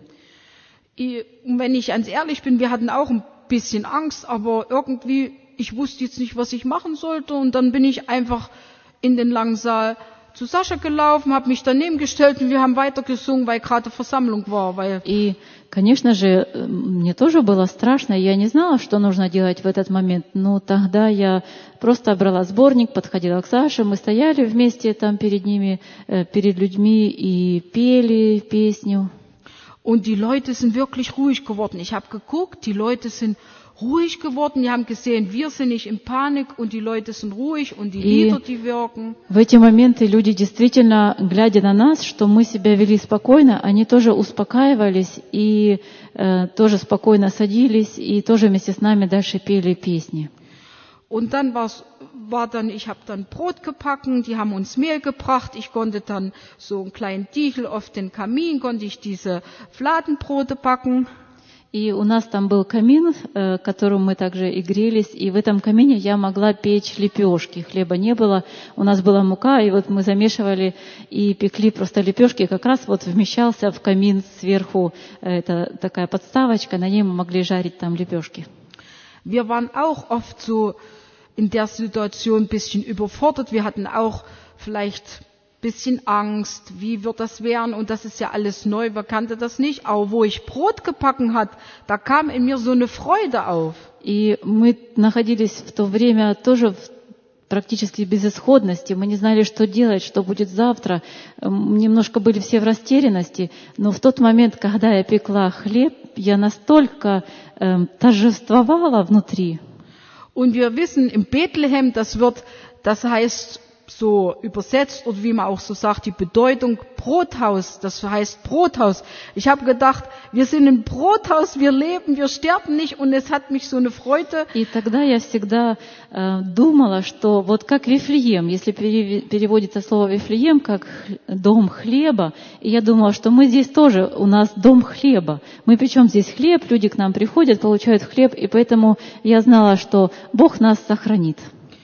И, wenn ich ganz ehrlich bin, wir hatten auch ein bisschen Angst, aber irgendwie, ich wusste jetzt nicht, was ich machen sollte, und dann bin ich einfach in den langen Saal zu Sascha gelaufen, habe mich daneben gestellt und wir haben weiter gesungen, weil gerade Versammlung war. Weil И, конечно же, мне тоже было страшно, я не знала, что нужно делать в этот момент, но тогда я просто брала сборник, подходила к Саше, мы стояли вместе там перед ними, перед людьми и пели песню. Und die Leute sind wirklich ruhig geworden. Ich habe geguckt, die Leute sind ruhig geworden. Die haben gesehen, wir sind nicht in Panik und die Leute sind ruhig und die Lieder, die wirken. В эти моменты люди действительно, глядя на нас, что мы себя вели спокойно, они тоже успокаивались и э, тоже спокойно садились и тоже вместе с нами дальше пели песни. Und dann war's, war dann, ich habe dann Brot gebacken, die haben uns Mehl gebracht. Ich konnte dann so einen kleinen Diegel auf den Kamin, konnte ich diese Fladenbrote backen. И у нас там был камин, которым мы также и грелись, и в этом камине я могла печь лепешки. Хлеба не было, у нас была мука, и вот мы замешивали и пекли просто лепешки. Как раз вот вмещался в камин сверху это такая подставочка, на ней мы могли жарить там лепешки. Wir waren auch oft so in der Situation ein bisschen überfordert. Wir hatten auch vielleicht bisschen Angst, wie wird das werden, und das ist ja alles neu, wer kannte das nicht, aber wo ich Brot gebacken hat, da kam in mir so eine Freude auf. И мы находились в то время тоже в практически безысходности, мы не знали, что делать, что будет завтра, немножко были все в растерянности, но в тот момент, когда я пекла хлеб, я настолько э, торжествовала внутри. Und wir wissen, in Bethlehem, das wird, das heißt, so übersetzt, oder wie man auch so sagt, die Bedeutung Brothaus, das heißt Brothaus. Ich habe gedacht, wir sind ein Brothaus, wir leben, wir sterben nicht, und es hat mich so eine Freude. И тогда я всегда э, думала, что вот как Вифлеем, если переводится слово Вифлеем как дом хлеба, и я думала, что мы здесь тоже, у нас дом хлеба. Мы печем здесь хлеб, люди к нам приходят, получают хлеб, и поэтому я знала, что Бог нас сохранит.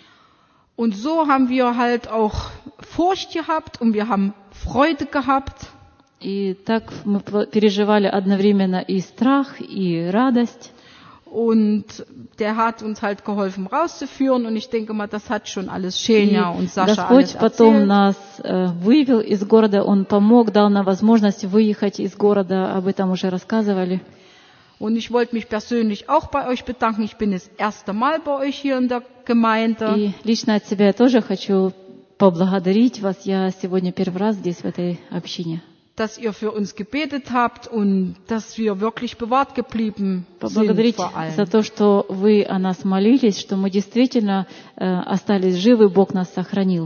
Und so haben wir halt auch Furcht gehabt und wir haben Freude gehabt. И так мы переживали одновременно и страх, и радость. Und der hat uns halt geholfen rauszuführen, und ich denke mal, das hat schon alles Xenia und Sascha alles erzählt. Господь потом нас вывел из города, Он помог, дал нам возможность выехать из города, об этом уже рассказывали. Und ich wollte mich persönlich auch bei euch bedanken. Ich bin das erste Mal bei euch hier in der Gemeinde. И лично от себя я тоже хочу поблагодарить вас. Я сегодня первый раз здесь, в этой общине. Dass ihr für uns gebetet habt und dass wir wirklich bewahrt geblieben Поблагодарить sind vor allem. за то, что вы о нас молились, что мы действительно э, остались живы, Бог нас сохранил.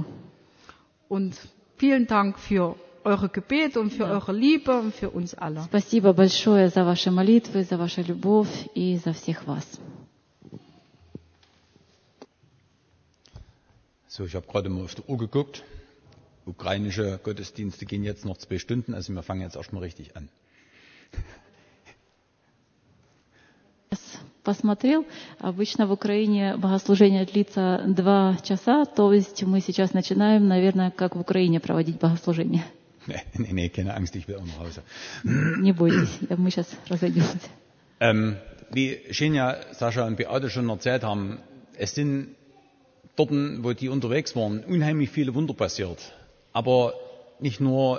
Und vielen Dank für eure Gebete und für eure Liebe und für uns alle. Спасибо большое за ваши молитвы, за вашу любовь и за всех вас. So, ich habe gerade mal auf die Uhr geguckt. ukrainische Gottesdienste gehen jetzt noch zwei Stunden, also wir fangen jetzt erstmal richtig an. Посмотрел, обычно в Украине богослужение длится два часа, то есть мы сейчас начинаем, наверное, как в Украине проводить богослужение. Nee, nee, nee, keine Angst, ich will auch nach Hause. Не бойтесь, мы сейчас разойдемся. Ähm, wie Schenja, Sascha und Beate schon erzählt haben, es sind dort, wo die unterwegs waren, unheimlich viele Wunder passiert. Aber nicht nur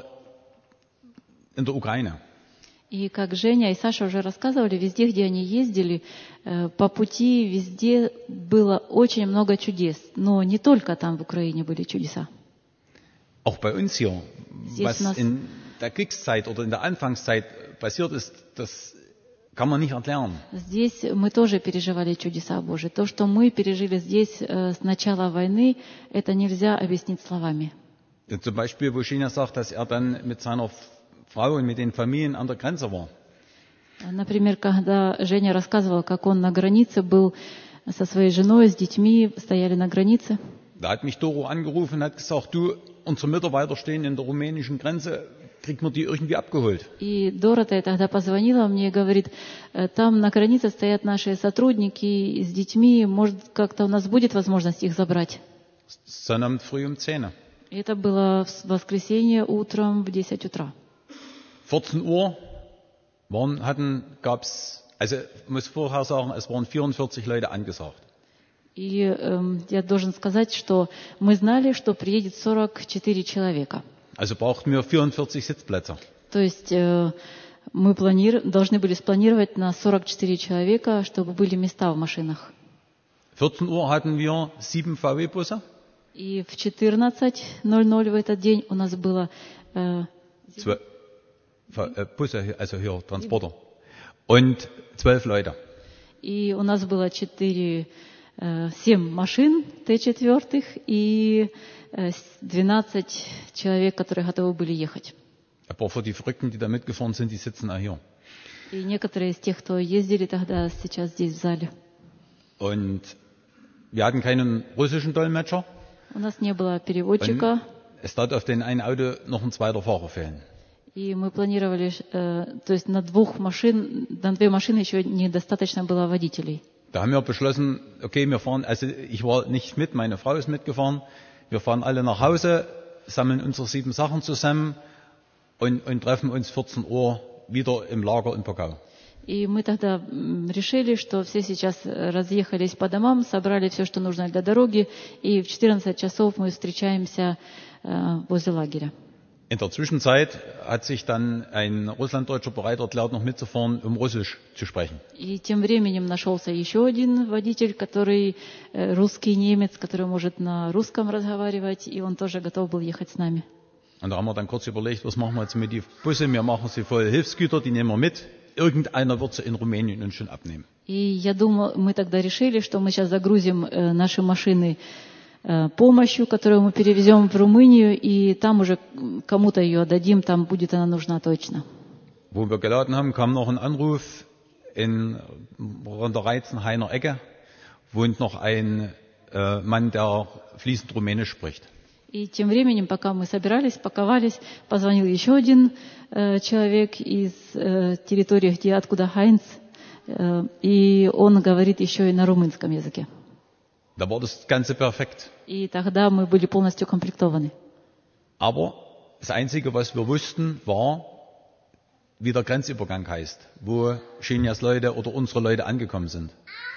in der Ukraine. И как Женя и Саша уже рассказывали, везде, где они ездили, по пути везде было очень много чудес. Но не только там в Украине были чудеса. Auch bei uns hier, was in der Kriegszeit oder in der Anfangszeit passiert ist, das kann man nicht erklären. Здесь мы тоже переживали чудеса Божьи. То, что мы пережили здесь с начала войны, это нельзя объяснить словами. Zum Beispiel, wo Schenja sagt, dass er dann mit seiner Frau und mit den Familien an der Grenze war. Например, когда Женя рассказывал, как он на границе был со своей женой, с детьми, стояли на границе. Da hat mich Doro angerufen und hat gesagt, du, unsere Mitarbeiter stehen in der rumänischen Grenze, kriegt man die irgendwie abgeholt? И Дорота тогда позвонила мне и говорит, там на границе стоят наши сотрудники с детьми, может, как-то у нас будет возможность их забрать. Sonnabend früh um zehn. Это было в воскресенье утром в десять утра. vierzehn Uhr waren, hatten, gab's, also ich muss vorher sagen, es waren vierundvierzig Leute angesagt. И э, я должен сказать, что мы знали, что приедет сорок четыре человека. Also brauchten wir vierundvierzig Sitzplätze. То есть э, мы планир... должны были спланировать на сорок четыре человека, чтобы были места в машинах. vierzehn Uhr hatten wir sieben V W-Busse. И в четырнадцать ноль ноль в этот день у нас было э, Zwei, äh, Busse, also hier Transporter. Und zwölf Leute. И у нас было четыре, семь машин Т четыре и двенадцать человек, которые готовы были ехать. Aber für die Verrückten, die da mitgefahren sind, die sitzen auch hier. И некоторые из тех, кто ездили тогда, сейчас здесь в зале. Und wir hatten keinen russischen Dolmetscher. У нас не было переводчика. Und es tat auf den einen Auto noch ein zweiter Fahrer fehlen. И мы планировали, э, то есть на двух машин, на две машины еще недостаточно было водителей. Da haben wir beschlossen, okay, wir fahren, also ich war nicht mit, meine Frau ist mitgefahren. Wir fahren alle nach Hause, sammeln unsere sieben Sachen zusammen und, und treffen uns vierzehn Uhr wieder im Lager in Pogau. И мы тогда решили, что все сейчас разъехались по домам, собрали все, что нужно для дороги, и в четырнадцать часов мы встречаемся э, возле лагеря. In der Zwischenzeit hat sich dann ein Russlanddeutscher bereit erklärt, noch mitzufahren, um Russisch zu sprechen. И тем временем нашелся еще один водитель, который э, русский немец, который может на русском разговаривать, и он тоже готов был ехать с нами. Und da haben wir dann kurz überlegt, was machen wir jetzt mit den Busse? Wir machen sie voll Hilfsgüter, die nehmen wir mit. Irgendeiner wird sie in Rumänien uns schon abnehmen. И я думаю, мы тогда решили, что мы сейчас загрузим э, наши машины э, помощью, которую мы перевезем в Румынию, и там уже кому-то ее отдадим, там будет она нужна точно. Wo wir geladen haben, kam noch ein Anruf, in der Reizenhainer Ecke wohnt noch ein äh, Mann, der fließend Rumänisch spricht. И тем временем, пока мы собирались, паковались, позвонил еще один э, человек из э, территории, где, откуда Хайнц, э, и он говорит еще и на румынском языке. Da war das Ganze perfekt. И тогда мы были полностью комплектованы. Aber das Einzige, was wir wussten, war, wie der Grenzübergang heißt, wo Schenjas Leute oder unsere Leute angekommen sind.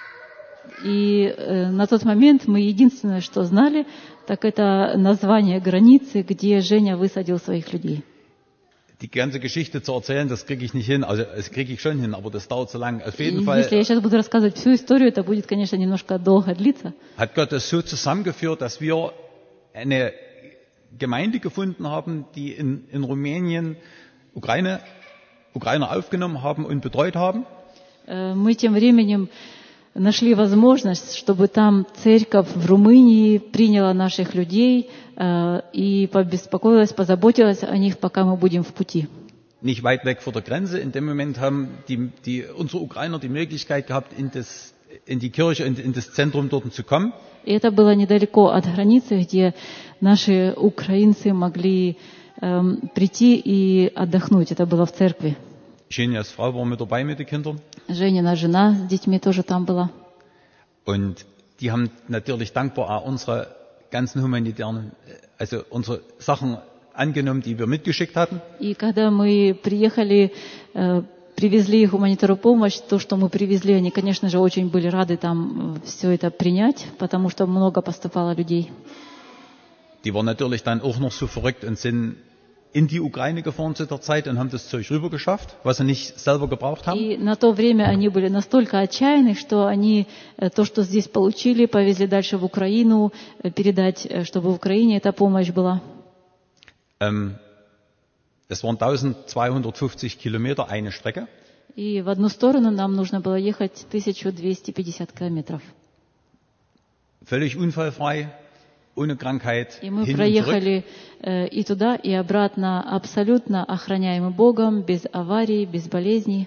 И э, на тот момент мы единственное, что знали, так это название границы, где Женя высадил своих людей. Die ganze Geschichte zu erzählen, das kriege ich nicht hin. Also, das kriege ich schon hin, aber das dauert so lang. Auf jeden И Fall если я сейчас буду рассказывать всю историю, это будет, конечно, немножко долго длиться. hat Gott es so zusammengeführt, dass wir eine Gemeinde gefunden haben, die in, in Rumänien Ukraine, Ukrainer aufgenommen haben und betreut haben. Э, Мы тем временем нашли возможность, чтобы там церковь в Румынии приняла наших людей э, и побеспокоилась, позаботилась о них, пока мы будем в пути. Nicht weit weg vor der Grenze. In dem Moment haben die, die, unsere Ukrainer die Möglichkeit gehabt, in, das, in die Kirche und in das Zentrum dort zu kommen. И это было недалеко от границы, где наши украинцы могли эм, прийти и отдохнуть. Это было в церкви. Genias Frau war mit dabei mit den Kindern. Женина жена с детьми тоже там была. Und die haben natürlich dankbar auch unsere ganzen humanitären, also unsere Sachen angenommen, die wir mitgeschickt hatten. И когда мы приехали, э, привезли гуманитарную помощь, то, что мы привезли, они, конечно же, очень были рады там все это принять, потому что много поступало людей. Die waren natürlich dann auch noch so verrückt und sind in die Ukraine gefahren zu der Zeit und haben das Zeug rüber geschafft, was sie nicht selber gebraucht haben. И на то время они были настолько отчаянны, что они э, то, что здесь получили, повезли дальше в Украину, э, передать, э, чтобы в Украине эта помощь была. Ähm, es waren eintausendzweihundertfünfzig Kilometer eine Strecke. И в одну сторону нам нужно было ехать тысяча двести пятьдесят километров. Völlig unfallfrei, ohne Krankheit, И мы hin und zurück. проехали э, и туда, и обратно абсолютно охраняемый Богом, без аварий, без болезней.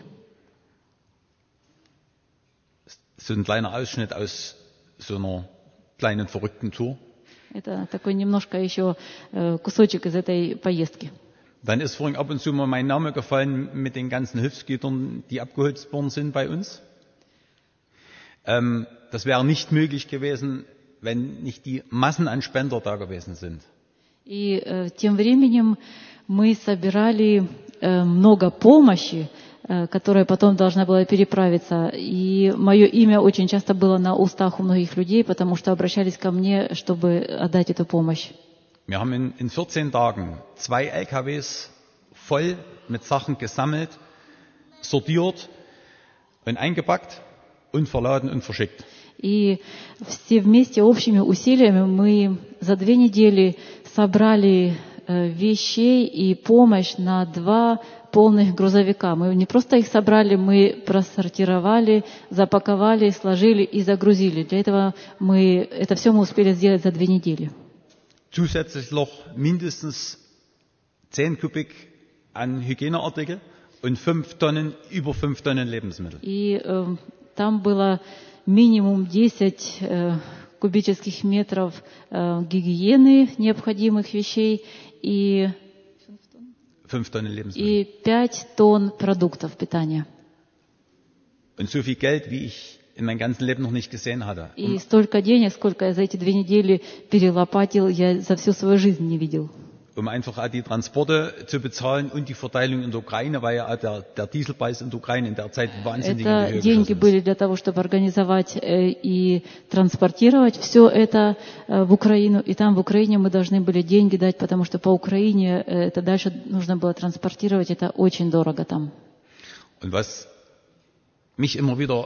So ein kleiner Ausschnitt aus so einer kleinen verrückten Tour. Это такой немножко еще э, кусочек из этой поездки. Dann ist vorhin ab und zu mal mein Name gefallen mit den ganzen Hilfsgütern, die abgeholzt worden sind bei uns. Ähm, das wäre nicht möglich gewesen, wenn nicht die Massen an Spender da gewesen sind. И э, тем временем мы собирали э, много помощи, э, которая потом должна была переправиться. И мое имя очень часто было на устах у многих людей, потому что обращались ко мне, чтобы отдать эту помощь. Wir haben in, in vierzehn Tagen zwei L K Ws voll mit Sachen gesammelt, sortiert und eingepackt und verladen und verschickt. И все вместе общими усилиями мы за две недели собрали э, вещей и помощь на два полных грузовика. Мы не просто их собрали, мы просортировали, запаковали, сложили и загрузили. Для этого мы это все мы успели сделать за две недели. Zusätzlich noch mindestens zehn Kubik an Hygieneartikel und fünf Tonnen, über fünf Tonnen Lebensmittel. И э, там было минимум десять э, кубических метров э, гигиены необходимых вещей и, fünf Tonnen Lebensmittel. и пять тонн продуктов питания. Und so viel Geld, wie ich in meinem ganzen Leben noch nicht gesehen hatte. И столько денег, сколько я за эти две недели перелопатил, я за всю свою жизнь не видел. Um einfach auch die Transporte zu bezahlen und die Verteilung in der Ukraine, weil ja auch der, der Dieselpreis in der Ukraine in der Zeit wahnsinnig in die Это Höhe деньги geschossen были ist. для того, чтобы организовать э, и транспортировать все это э, в Украину. И там в Украине мы должны были деньги дать, потому что по Украине э, это дальше нужно было транспортировать. Это очень дорого там. Und was mich immer wieder,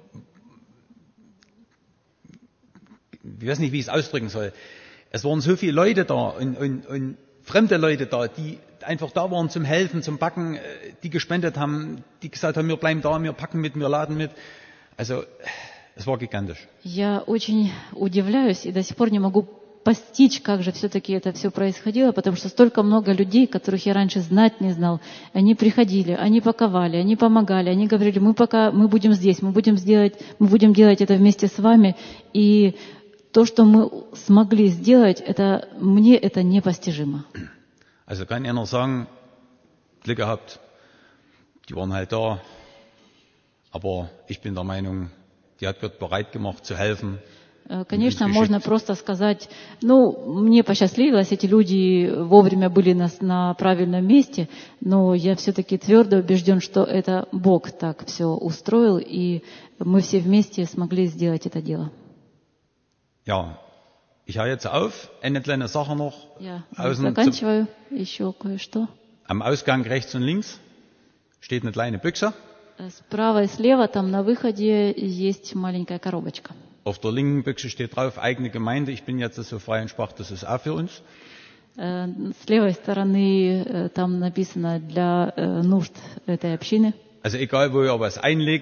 ich weiß nicht, wie ich es ausdrücken soll, es waren so viele Leute da und, und, und fremde Leute da, die einfach da waren zum Helfen, zum Backen, die gespendet haben, die gesagt haben, wir bleiben da, wir packen mit, wir laden mit. Also es war gigantisch. Я очень удивляюсь и до сих пор не могу постичь, как же все-таки это все происходило, потому что столько много людей, которых я раньше знать не знал, они приходили, они паковали, они помогали, они говорили, мы пока мы будем здесь, мы будем сделать, мы будем делать это вместе с вами, и то, что мы смогли сделать, это мне это непостижимо. Also kann einer sagen, Glück gehabt, die waren halt da, aber ich bin der Meinung, die hat Gott bereit gemacht zu helfen. Конечно, можно просто сказать, ну, мне посчастливилось, эти люди вовремя были на, на правильном месте, но я все-таки твердо убежден, что это Бог так все устроил, и мы все вместе смогли сделать это дело. Ja, ich höre jetzt auf. Eine kleine Sache noch. Я Außen заканчиваю. Еще кое-что. Am Ausgang rechts und links steht eine kleine Büchse. Справа и слева, там на выходе, есть маленькая коробочка. Auf der linken Büchse steht drauf, eigene Gemeinde. Ich bin jetzt so frei und sprach, das ist auch für uns. С левой стороны там написано для нужд этой общины. Also egal, wo ihr was einlegt,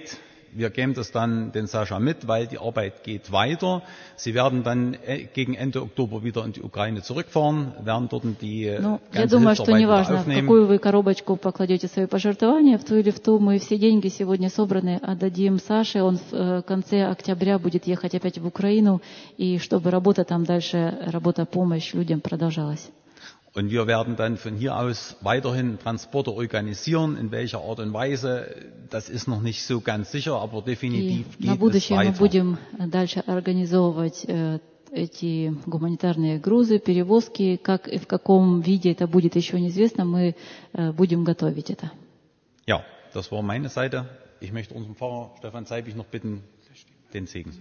wir geben das dann den Sascha mit, weil die Arbeit geht weiter. Sie werden dann gegen Ende Oktober wieder in die Ukraine zurückfahren, werden dort die Ну, я ganze думаю, что Hilfsarbeit wieder неважно, в aufnehmen. какую вы коробочку покладете свои пожертвования, в ту или в ту, мы все деньги сегодня собраны отдадим Саше. Он в э, конце октября будет ехать опять в Украину, и чтобы работа там дальше, работа, помощь людям продолжалась. Und wir werden dann von hier aus weiterhin Transporte organisieren. In welcher Art und Weise, das ist noch nicht so ganz sicher, aber И definitiv на geht es будущее мы weiter. будем дальше организовывать э, эти гуманитарные грузы, перевозки. Как и в каком виде это будет, еще неизвестно. Мы э, будем готовить это. Ja, das war meine Seite. Ich möchte unseren Pfarrer Stefan Zeibig noch bitten, den Segen.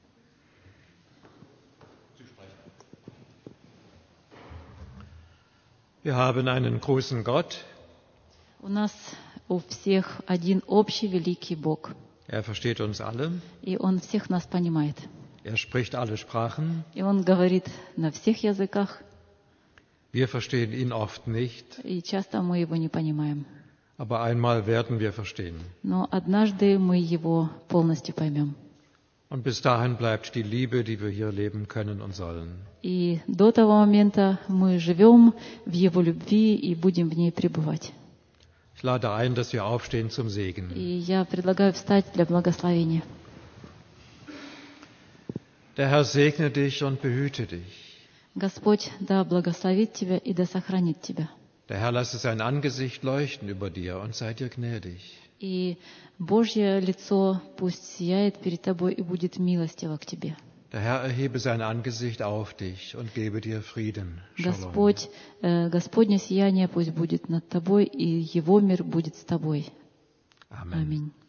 Wir haben einen großen Gott. У нас у всех один общий великий Бог. Er versteht uns alle. И Он всех нас понимает. Er spricht alle Sprachen. И Он говорит на всех языках. Wir verstehen ihn oft nicht, И часто мы Его не понимаем. aber einmal werden wir verstehen. Но однажды мы Его полностью поймем. Und bis dahin bleibt die Liebe, die wir hier leben können und sollen. И до того момента мы живем в Его любви и будем в ней пребывать. Ich lade ein, dass wir aufstehen zum И Segen. я предлагаю встать для благословения. Der Herr segne dich und behüte dich. Господь да благословит тебя и да сохранит тебя. Der Herr lasse sein Angesicht leuchten über dir und sei dir gnädig. И Божье лицо пусть сияет перед тобой и будет милостиво к тебе. Der Herr erhebe sein Angesicht auf dich und gebe dir Frieden. Shalom. Господь, э, Господне сияние пусть будет над тобой, и Его мир будет с тобой. Amen. Аминь.